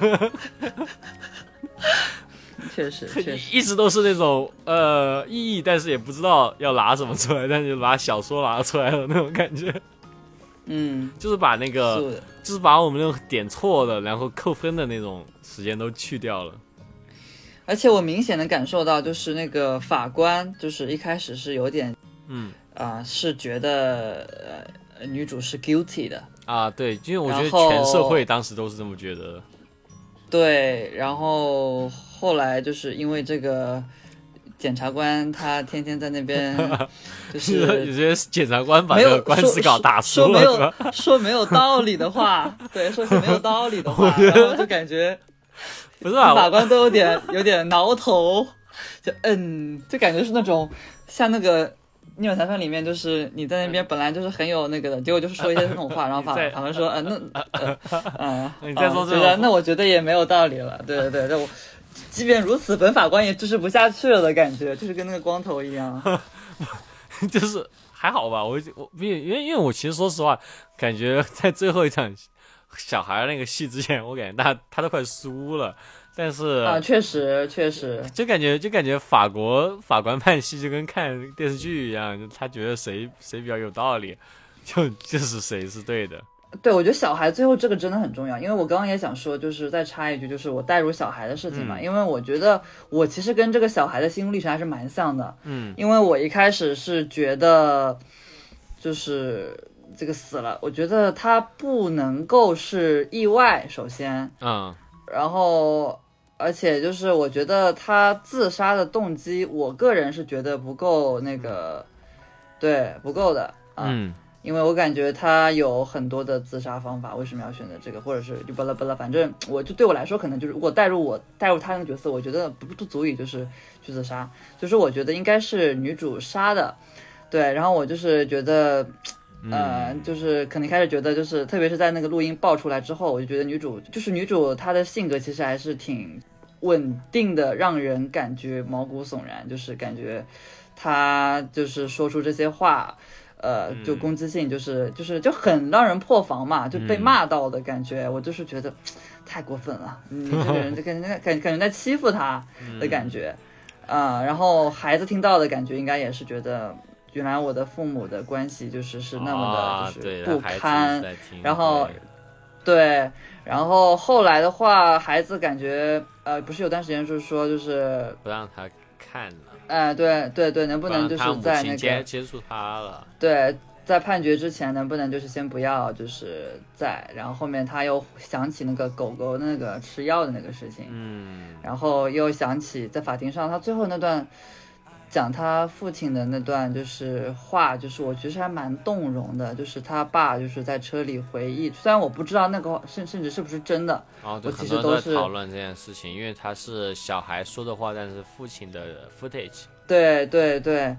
确实确实一直都是那种呃意义，但是也不知道要拿什么出来，但是把小说拿出来了那种感觉。 嗯， 就是把那个就是把我们那种点错的然后扣分的那种时间都去掉了。 而且我明显的感受到就是那个法官就是一开始是有点嗯啊、呃、是觉得呃女主是 guilty 的啊，对，因为我觉得全社会当时都是这么觉得的。 对，然后后来就是因为这个检察官他天天在那边，就是有些检察官把这个官司稿打输了， 说没有说没有道理的话，对，说些没有道理的话，然后就感觉不是啊， 法官都有点有点挠头，就嗯，就感觉是那种像那个。逆转裁判里面就是你在那边本来就是很有那个的，结果就是说一些那种话，然后法法官说，呃，那呃呃， 你再说这个、呃，那我觉得也没有道理了。对对对，那我即便如此，本法官也支持不下去了的感觉，就是跟那个光头一样。 就是还好吧，我我因为因为我其实说实话，感觉在最后一场小孩那个戏之前，我感觉他他都快输了。但是啊，确实确实， 就感觉就感觉法国法官判戏就跟看电视剧一样，他觉得谁谁比较有道理，就就是谁是对的。 对，我觉得小孩最后这个真的很重要，因为我刚刚也想说，就是再插一句，就是我带入小孩的事情嘛，嗯、因为我觉得我其实跟这个小孩的心路历程还是蛮像的， 嗯， 因为我一开始是觉得就是这个死了，我觉得他不能够是意外，首先， 嗯。 然后，而且就是我觉得他自杀的动机，我个人是觉得不够那个，对，不够的啊。 嗯， 因为我感觉他有很多的自杀方法，为什么要选择这个，或者是就巴拉巴拉，反正我就对我来说，可能就是如果带入我带入他那个角色，我觉得不不足以就是去自杀，就是我觉得应该是女主杀的，对，然后我就是觉得。呃，就是可能开始觉得，就是特别是在那个录音爆出来之后，我就觉得女主就是女主，她的性格其实还是挺稳定的，让人感觉毛骨悚然，就是感觉她就是说出这些话，呃，就攻击性就是就是就很让人破防嘛，就被骂到的感觉，我就是觉得太过分了，你这个人就感觉感感觉在欺负她的感觉，啊、呃，然后孩子听到的感觉应该也是觉得。原来我的父母的关系就是是那么的，就是不堪， 啊、 然后，对，然后后来的话，孩子感觉呃，不是有段时间就是说就是不让他看了， 哎、呃，对对对，能不能就是在那个接接触他了， 对，在判决之前能不能就是先不要就是在，然后后面他又想起那个狗狗那个吃药的那个事情， 嗯， 然后又想起在法庭上他最后那段。讲他父亲的那段就是话，就是我觉得还蛮动容的，就是他爸就是在车里回忆，虽然我不知道那个甚甚至是不是真的， 哦，对， 我其实都是讨论这件事情，因为他是小孩说的话，但是父亲的 footage， 对对对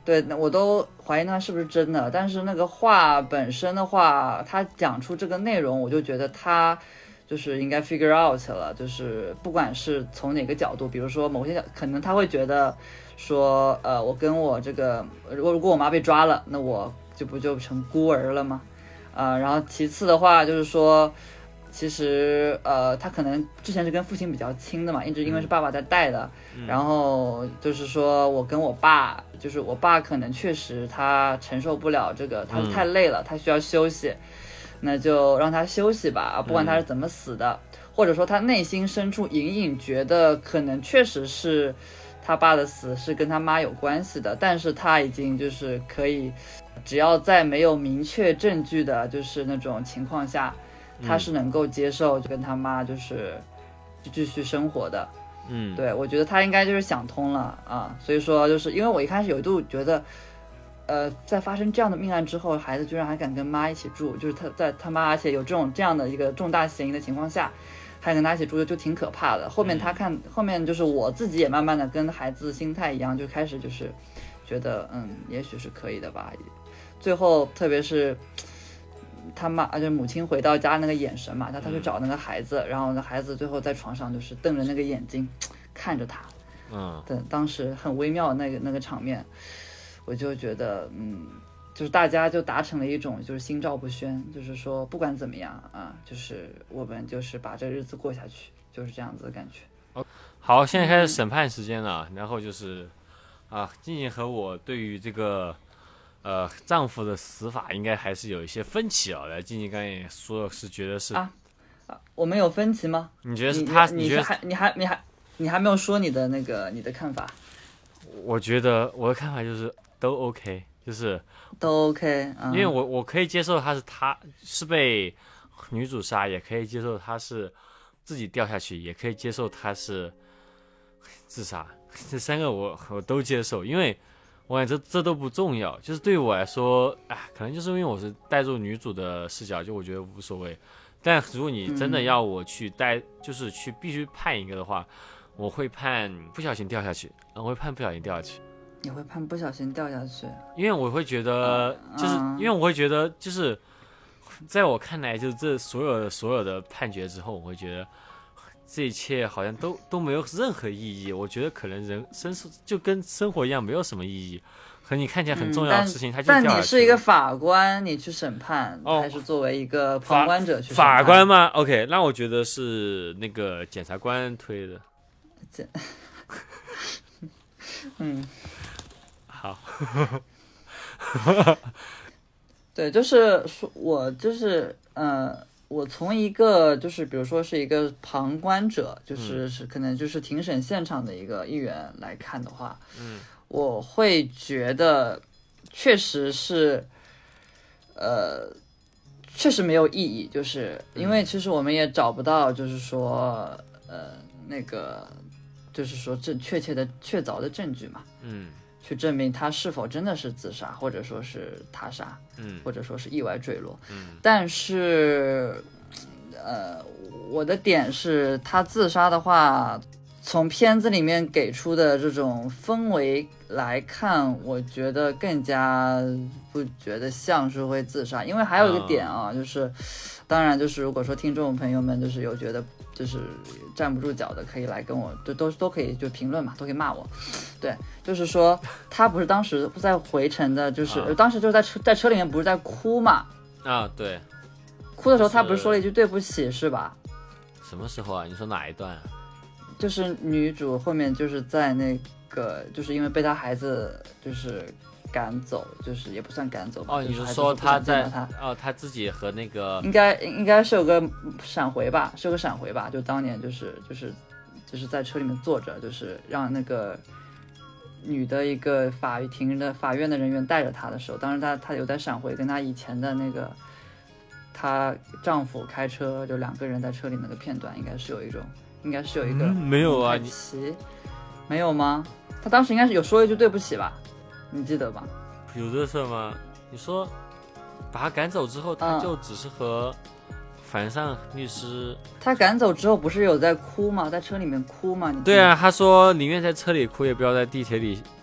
对，那我都怀疑那是不是真的。但是那个话本身的话，他讲出这个内容，我就觉得他就是应该 figure out 了，就是不管是从哪个角度，比如说某些角，可能他会觉得说，呃，我跟我这个，如果如果我妈被抓了，那我就不就成孤儿了吗？啊、呃，然后其次的话就是说，其实呃，他可能之前是跟父亲比较亲的嘛，一直因为是爸爸在带的，嗯、然后就是说我跟我爸，就是我爸可能确实他承受不了这个，他是太累了，嗯、他需要休息。那就让他休息吧，不管他是怎么死的，嗯、或者说他内心深处隐隐觉得可能确实是他爸的死是跟他妈有关系的，但是他已经就是可以，只要在没有明确证据的，就是那种情况下，他是能够接受就跟他妈就是就继续生活的。嗯，对，我觉得他应该就是想通了啊，所以说就是因为我一开始有一度觉得。呃，在发生这样的命案之后，孩子居然还敢跟妈一起住，就是他在他妈，而且有这种这样的一个重大嫌疑的情况下，还跟他一起住，就挺可怕的。后面他看，嗯、后面就是我自己也慢慢的跟孩子心态一样，就开始就是觉得，嗯，也许是可以的吧。最后，特别是他妈，而且母亲回到家那个眼神嘛，他他去找那个孩子，然后那孩子最后在床上就是瞪着那个眼睛看着他，嗯，对，当时很微妙的那个那个场面。我就觉得，嗯，就是大家就达成了一种就是心照不宣，就是说不管怎么样啊，就是我们就是把这日子过下去，就是这样子的感觉。 好，现在开始审判时间了，嗯、然后就是啊，静静和我对于这个呃丈夫的死法应该还是有一些分歧啊。来，静静刚才也说了，是觉得是啊啊，我们有分歧吗？ 你觉得是他？ 你你觉得还你还你还你还没有说你的那个你的看法？ 我觉得我的看法就是都 OK， 就是都 OK，、嗯、 因为我我可以接受他是他是被女主杀，也可以接受他是自己掉下去，也可以接受他是自杀，这三个我我都接受，因为我感觉这这都不重要，就是对我来说，哎，可能就是因为我是带入女主的视角，就我觉得无所谓。但如果你真的要我去带，嗯、就是去必须判一个的话，我会判不小心掉下去，我会判不小心掉下去。 你会判不小心掉下去？ 因为我会觉得，就是、嗯、因为我会觉得，就是在我看来，就是这所有的所有的判决之后，我会觉得这一切好像都都没有任何意义。我觉得可能人生就跟生活一样，没有什么意义。和你看起来很重要的事情， 嗯、 它就掉下去了。 但你是一个法官，你去审判，哦、还是作为一个旁观者去审判？ 法官吗 ？OK， 那我觉得是那个检察官推的。检， 嗯。 好， 对，就是说，我就是呃，我从一个就是比如说是一个旁观者，就是、嗯、是可能就是庭审现场的一个议员来看的话，嗯，我会觉得确实是，呃，确实没有意义，就是因为其实我们也找不到，就是说呃那个就是说正确切的确凿的证据嘛，嗯。去证明他是否真的是自杀，或者说是他杀，嗯，或者说是意外坠落，嗯。但是，呃，我的点是他自杀的话，从片子里面给出的这种氛围来看，我觉得更加不觉得像是会自杀。因为还有一个点啊，就是，当然就是如果说听众朋友们就是有觉得就是站不住脚的，可以来跟我都都都可以就评论嘛，都可以骂我。对，就是说他不是当时在回程的，就是、啊、当时就是在车在车里面不是在哭嘛？ 啊，对， 哭的时候他不是说了一句对不起是吧？ 什么时候啊？你说哪一段啊？ 就是女主后面就是在那个，就是因为被他孩子就是赶走，就是也不算赶走吧。 哦， 你是说他在他哦，他自己和那个应该应该是有个闪回吧，是有个闪回吧？就当年就是就是就是在车里面坐着，就是让那个。女的一个法庭的法院的人员带着她的时候，当时她她有在闪回跟她以前的那个她丈夫开车，就两个人在车里那个片段，应该是有一种，应该是有一个、 嗯、没有啊，你没有吗？她当时应该是有说一句对不起吧？你记得吧？ 有这事吗？你说把他赶走之后，他就只是和反上律师， 他赶走之后不是有在哭吗？在车里面哭吗？你对啊，他说宁愿在车里哭，也不要在地铁里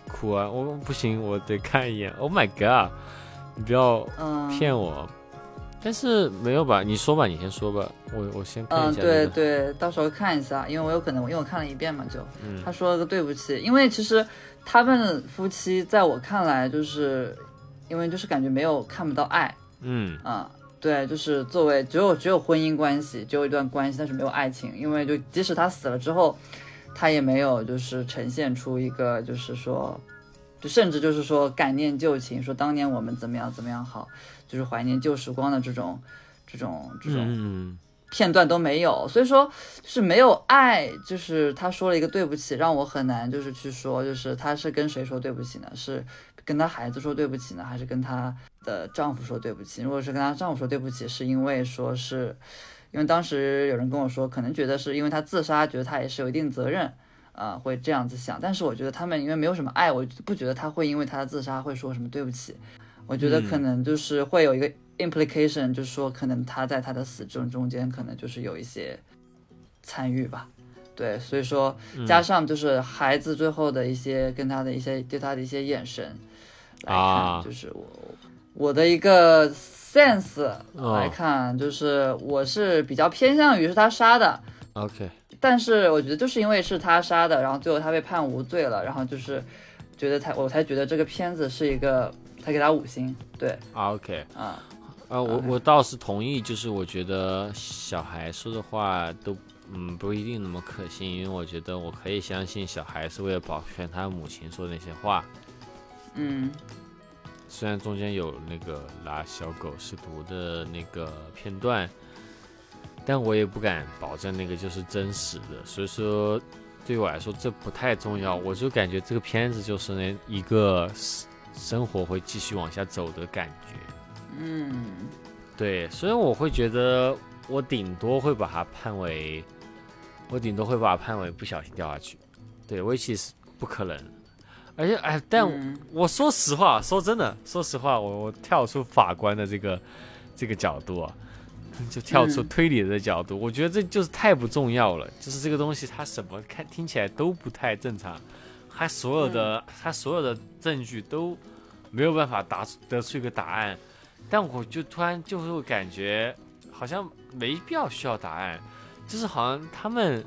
哭啊，我不行，我得看一眼。Oh my god， 你不要骗我。嗯但是没有吧？你说吧，你先说吧，我我先看一下、这个。 嗯，对对，到时候看一下，因为我有可能，因为我看了一遍嘛，就、嗯、他说了个对不起，因为其实他们夫妻在我看来，就是因为就是感觉没有看不到爱， 嗯啊、嗯，对，就是作为只有只有婚姻关系，只有一段关系，但是没有爱情，因为就即使他死了之后，他也没有就是呈现出一个就是说。就甚至就是说感念旧情，说当年我们怎么样怎么样好，就是怀念旧时光的这种这种这种片段都没有，所以说就是没有爱，就是他说了一个对不起，让我很难就是去说，就是他是跟谁说对不起呢？是跟他孩子说对不起呢，还是跟他的丈夫说对不起？如果是跟他丈夫说对不起，是因为说是因为当时有人跟我说，可能觉得是因为他自杀，觉得他也是有一定责任。呃，会这样子想，但是我觉得他们因为没有什么爱，我不觉得他会因为他的自杀会说什么对不起。我觉得可能就是会有一个 implication，、嗯、就是说可能他在他的死中中间可能就是有一些参与吧。对，所以说加上就是孩子最后的一些跟他的一些对他的一些眼神来看，啊、就是我我的一个 sense 来看，哦、就是我是比较偏向于是他杀的。 OK。 但是我觉得就是因为是他杀的，然后最后他被判无罪了，然后就是觉得他我才觉得这个片子是一个，才给他五星。对啊 ，OK 啊啊，我我倒是同意，就是我觉得小孩说的话都嗯不一定那么可信，因为我觉得我可以相信小孩是为了保全他母亲说的那些话。 嗯， 虽然中间有那个拉小狗试毒的那个片段。但我也不敢保证那个就是真实的，所以说对我来说这不太重要。我就感觉这个片子就是那一个生活会继续往下走的感觉。 嗯， 对，所以我会觉得我顶多会把它判为，我顶多会把它判为不小心掉下去。对，我其实不可能。而且哎，但我说实话，说真的，说实话，我我跳出法官的这个这个角度啊。就跳出推理的角度、嗯，我觉得这就是太不重要了。就是这个东西，它什么看听起来都不太正常，它所有的、嗯、它所有的证据都没有办法答得出一个答案。但我就突然就会感觉，好像没必要需要答案，就是好像他们，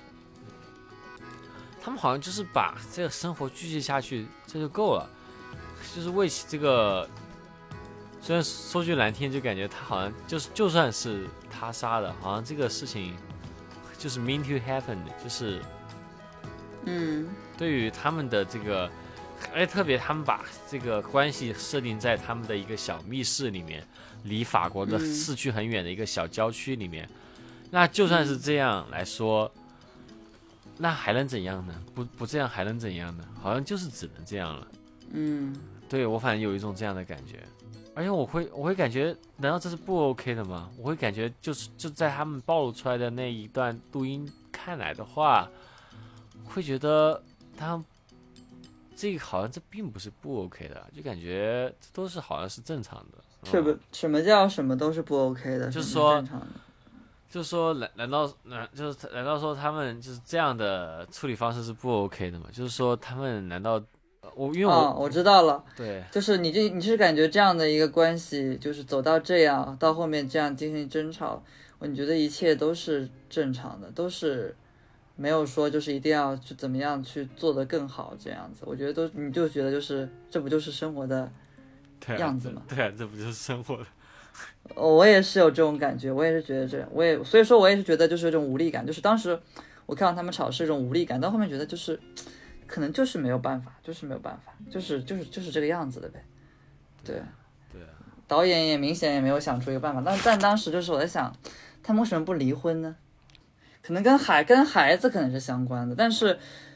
他们好像就是把这个生活继续下去，这就够了，就是为起这个。虽然说句难听，就感觉他好像就是，就算是他杀的，好像这个事情就是 mean to happen 的，就是， 嗯， 对于他们的这个，而且特别他们把这个关系设定在他们的一个小密室里面，离法国的市区很远的一个小郊区里面，嗯、那就算是这样来说，那还能怎样呢？不不这样还能怎样呢？好像就是只能这样了。 嗯， 对，我反正有一种这样的感觉。而且我会，我会感觉，难道这是不 OK 的吗？我会感觉，就是就在他们暴露出来的那一段录音看来的话，会觉得他们这个好像这并不是不 OK 的，就感觉这都是好像是正常的。 什么、嗯、什么叫什么都是不 OK 的？ 就是说， 正常的就是说，难难道难就是难道说他们就是这样的处理方式是不 OK 的吗？就是说他们难道？我因为我、 哦、我知道了， 对， 就是你这你是感觉这样的一个关系，就是走到这样，到后面这样进行争吵，你觉得一切都是正常的，都是没有说就是一定要去怎么样去做得更好这样子。我觉得都你就觉得就是这不就是生活的样子吗？ 对啊，对啊，这不就是生活的。 我也是有这种感觉，我也是觉得这样，我也所以说我也是觉得就是有这种无力感，就是当时我看到他们吵是一种无力感，到后面觉得就是。可能就是没有办法，就是没有办法，就是就是就是这个样子的呗。对， 对啊。 导演也明显也没有想出一个办法，但但当时就是我在想，他们为什么不离婚呢？可能跟孩跟孩子可能是相关的，但是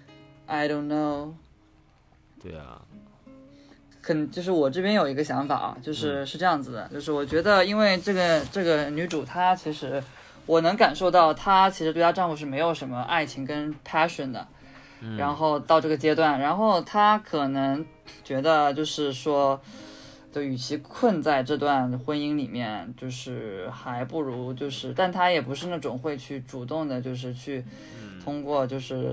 I don't know。 对啊。 可能就是我这边有一个想法啊，就是是这样子的，嗯、就是我觉得因为这个这个女主她其实我能感受到她其实对她丈夫是没有什么爱情跟 passion 的。然后到这个阶段，然后他可能觉得就是说，就与其困在这段婚姻里面，就是还不如就是，但他也不是那种会去主动的，就是去通过就是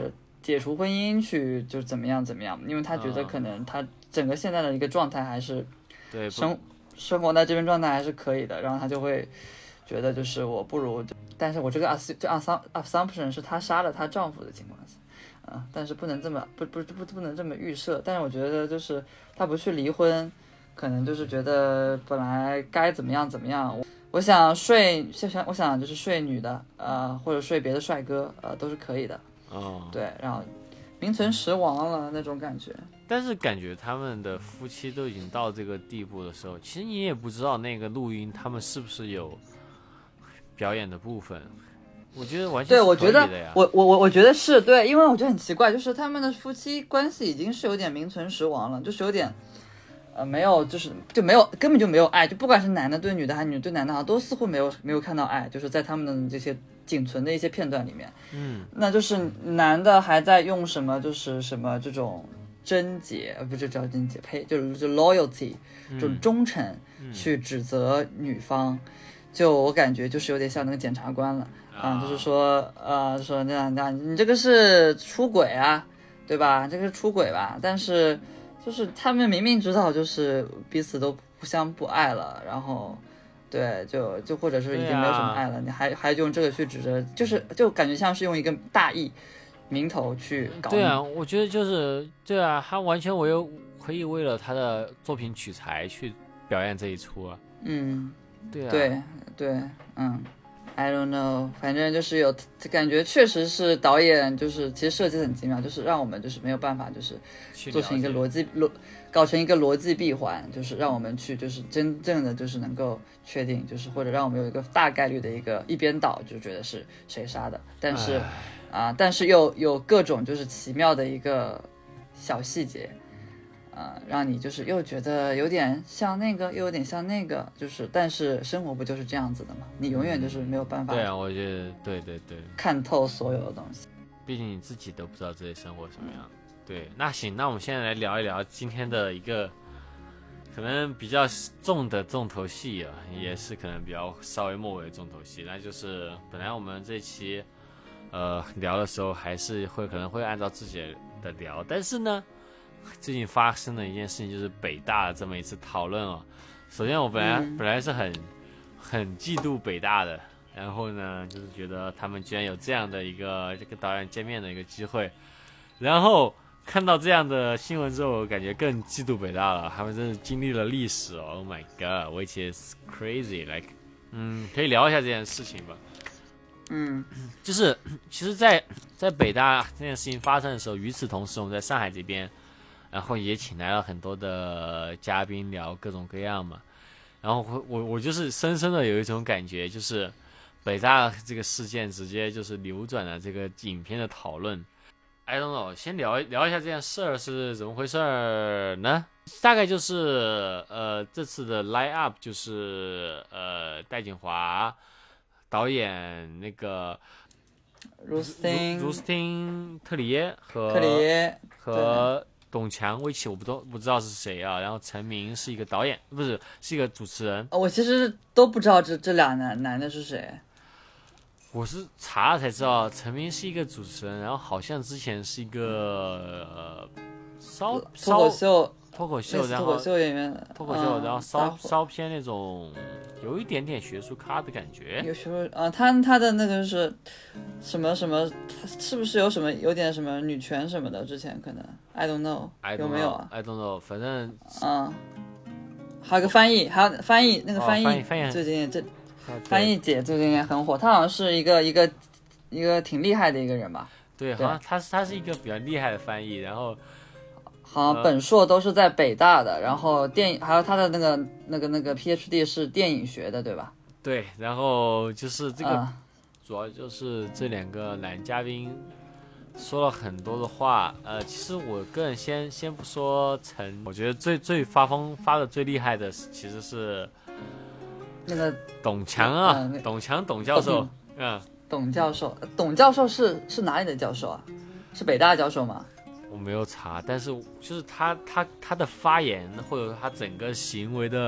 解除婚姻去就怎么样怎么样，因为他觉得可能他整个现在的一个状态还是对生生活在这边状态还是可以的，然后他就会觉得就是我不如，但是我这个 assumption 是她杀了她丈夫的情况下，啊，但是不能这么不不不不能这么预设，但是我觉得就是她不去离婚，可能就是觉得本来该怎么样怎么样。我想睡，想我想就是睡女的，呃，或者睡别的帅哥，呃，都是可以的。 哦， 对，然后名存实亡了那种感觉。 但是感觉他们的夫妻都已经到这个地步的时候，其实你也不知道那个录音他们是不是有表演的部分。我觉得完全是可以的呀。 对，我觉得我我我我觉得是对，因为我觉得很奇怪，就是他们的夫妻关系已经是有点名存实亡了，就是有点。呃，没有，就是就没有，根本就没有爱，就不管是男的对女的还是女的对男的，好像都似乎没有没有看到爱，就是在他们的这些仅存的一些片段里面， 嗯， 那就是男的还在用什么，就是什么这种贞洁，呃，不是叫贞洁，呸，就是就 loyalty 这种忠诚去指责女方，就我感觉就是有点像那个检察官了啊、呃，就是说呃说那样那样，你这个是出轨啊，对吧？这个是出轨吧，但是。就是他们明明知道，就是彼此都不相不爱了，然后，对，就就或者是已经没有什么爱了，啊、你还还用这个去指责，就是就感觉像是用一个大义名头去搞。 对啊，我觉得就是对啊，他完全我又可以为了他的作品取材去表演这一出啊。 嗯， 对啊， 对对，嗯。I don't know， 反正就是有感觉，确实是导演就是其实设计很精妙，就是让我们就是没有办法就是做成一个逻辑逻搞成一个逻辑闭环，就是让我们去就是真正的就是能够确定，就是或者让我们有一个大概率的一个一边倒就觉得是谁杀的，但是啊、呃，但是又有各种就是奇妙的一个小细节。呃，让你就是又觉得有点像那个，又有点像那个，就是但是生活不就是这样子的吗？你永远就是没有办法。 对啊，我觉得对对对， 看透所有的东西。 毕竟你自己都不知道这些生活什么样。对，那行，那我们现在来聊一聊今天的一个可能比较重的重头戏啊，也是可能比较稍微末尾的重头戏，那就是本来我们这期呃聊的时候还是会可能会按照自己的聊，但是呢。最近发生的一件事情就是北大的这么一次讨论哦。首先我本来、嗯、本来是很很嫉妒北大的，然后呢就是觉得他们居然有这样的一个这个导演见面的一个机会，然后看到这样的新闻之后，我感觉更嫉妒北大了。他们真是经历了历史哦 ，Oh my God，which is crazy。Like， 嗯，可以聊一下这件事情吧。 嗯， 就是其实在，在在北大这件事情发生的时候，与此同时，我们在上海这边。然后也请来了很多的嘉宾聊各种各样嘛，然后我我我就是深深的有一种感觉，就是北大这个事件直接就是扭转了这个影片的讨论。I don't know， 先聊聊一下这件事儿是怎么回事呢？大概就是呃这次的 line up 就是呃戴锦华导演那个卢斯汀卢斯汀特里耶和特里耶和。董强、魏琪我不都不知道是谁啊，然后陈明是一个导演，不是是一个主持人。 我其实都不知道这这俩男男的是谁。 我是查了才知道，陈明是一个主持人，然后好像之前是一个呃烧脱口秀脱口秀，然后脱口秀演员， 脱口秀，然后稍稍偏那种有一点点学术咖的感觉。 有时候啊，他他的那个是什么什么，是不是有什么有点什么女权什么的？之前可能 I don't know， 有没有啊 ？I don't know， 反正嗯，还有个翻译，还有翻译那个翻译， 哦、翻译最近这翻译姐最近也很火，她好像是一个一个一个挺厉害的一个人吧？ 对，好像她是她是一个比较厉害的翻译，然后。 好像本硕都是在北大的，然后电影还有他的那个那个那个 P H D 是电影学的，对吧？ 对，然后就是这个，主要就是这两个男嘉宾说了很多的话。呃，其实我个人先先不说陈，我觉得最最发疯发的最厉害的其实是那个董强啊，呃、董强董教授，嗯， 董教授，董教授是是哪里的教授啊？是北大的教授吗？ 我没有查，但是就是他他他的发言或者他整个行为的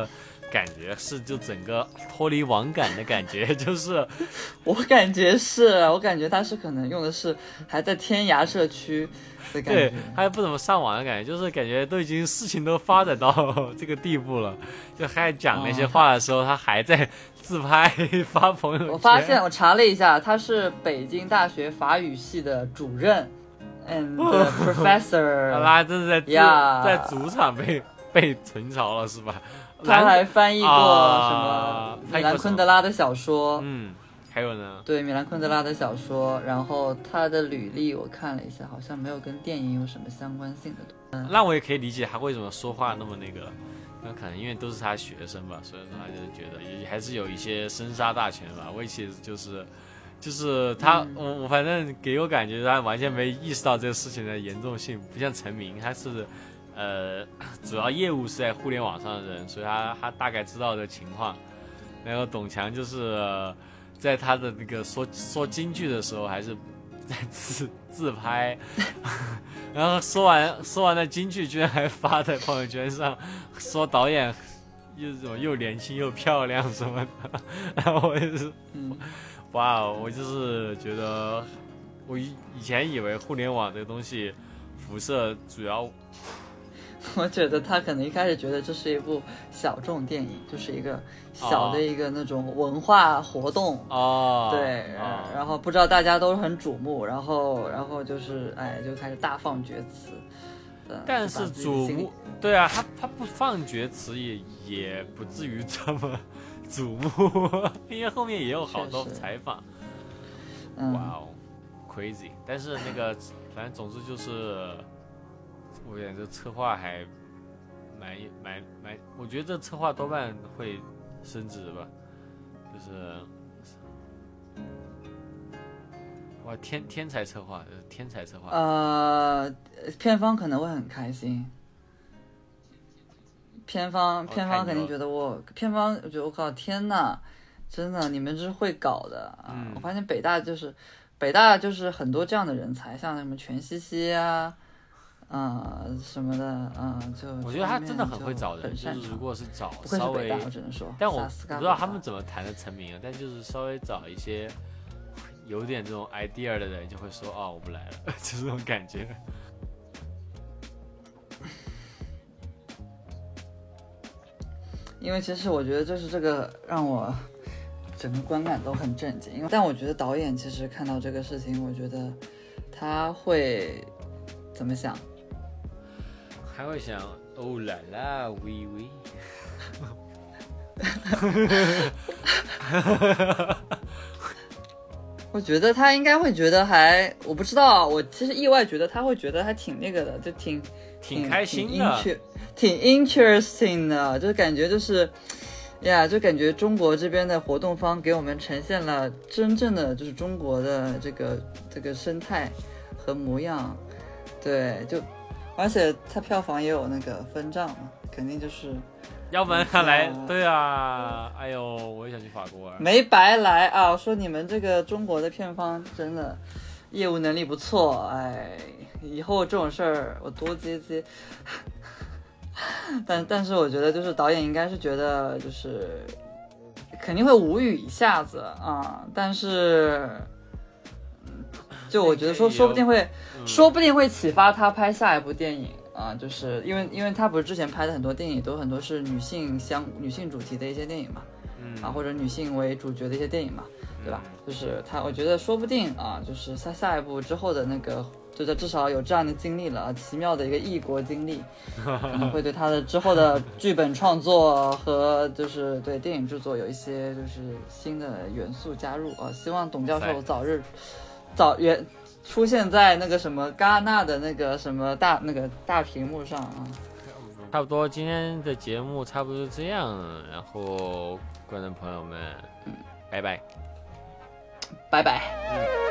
感觉是就整个脱离网感的感觉，就是我感觉是我感觉他是可能用的是还在天涯社区的感觉， 对，还不怎么上网的感觉，就是感觉都已经事情都发展到这个地步了，就还讲那些话的时候，哦、他还在自拍发朋友圈。 我发现我查了一下，他是北京大学法语系的主任 and professor， 他真是在自、yeah. 在主场被被存槽了是吧？ 他还翻译过什么米兰昆德拉的小说， 嗯，还有呢？ 对，米兰昆德拉的小说，然后他的履历我看了一下，好像没有跟电影有什么相关性的。 嗯、那我也可以理解他为什么说话那么那个，那可能因为都是他学生吧，所以说他就是觉得也还是有一些生杀大权吧。我其实就是就是他，嗯、我我反正给我感觉他完全没意识到这个事情的严重性，不像陈明，他是。呃，主要业务是在互联网上的人，所以他他大概知道的情况。然后董强就是、呃、在他的那个说说京剧的时候，还是在自自拍，然后说完说完了京剧，居然还发在朋友圈上，说导演又什么又年轻又漂亮什么的。然后我就是，嗯、哇，我就是觉得，我以以前以为互联网这个东西辐射主要。 我觉得他可能一开始觉得这是一部小众电影，就是一个小的一个那种文化活动哦， 对， 哦、 然后不知道大家都很瞩目，然后然后就是哎就开始大放厥词， 但是瞩目，对啊，他他不放厥词也也不至于这么瞩目，因为后面也有好多采访， 嗯、 哇哦 ，crazy， 但是那个反正总之就是。我感觉这策划还蛮蛮蛮，我觉得这策划多半会升职吧，就是哇天天才策划，天才策划。 呃，片方可能会很开心，片方片方肯定觉得我片方我觉得我靠天哪，真的你们这是会搞的啊！嗯、我发现北大就是北大就是很多这样的人才，像什么全西西啊。啊、呃，什么的，啊、呃，就我觉得他真的很会找人， 就就是如果是找稍微， 我只能说， 但我不知道他们怎么谈的成名啊，但就是稍微找一些有点这种 idea 的人，就会说哦，我不来了，就这种感觉。 因为其实我觉得就是这个让我整个观感都很震惊，因为但我觉得导演其实看到这个事情，我觉得他会。怎么想？ 还会想哦啦啦喂喂， 我觉得他应该会觉得还，我不知道，我其实意外觉得他会觉得还挺那个的，就挺挺开心的， 挺 interesting 的，就是感觉就是呀，就感觉中国这边的活动方给我们呈现了真正的就是中国的这个这个生态和模样。对，就而且它票房也有那个分账嘛，肯定就是， 要不然他来，对啊，哎呦，我也想去法国啊， 没白来啊！我说你们这个中国的片方真的业务能力不错，哎，以后这种事儿我多接接。但但是我觉得就是导演应该是觉得就是肯定会无语一下子啊，但是。就我觉得说，说不定会，嗯、说不定会启发他拍下一部电影啊，就是因为，因为他不是之前拍的很多电影都很多是女性相女性主题的一些电影嘛，嗯、啊或者女性为主角的一些电影嘛，对吧？嗯、就是他，我觉得说不定啊，就是他下一部之后的那个，就是至少有这样的经历了啊，奇妙的一个异国经历，可能会对他的之后的剧本创作和就是对电影制作有一些就是新的元素加入啊，希望董教授早日。早原出现在那个什么戛纳的那个什么大那个大屏幕上啊， 差不多今天的节目差不多这样，然后观众朋友们，嗯，拜拜， 拜拜。 嗯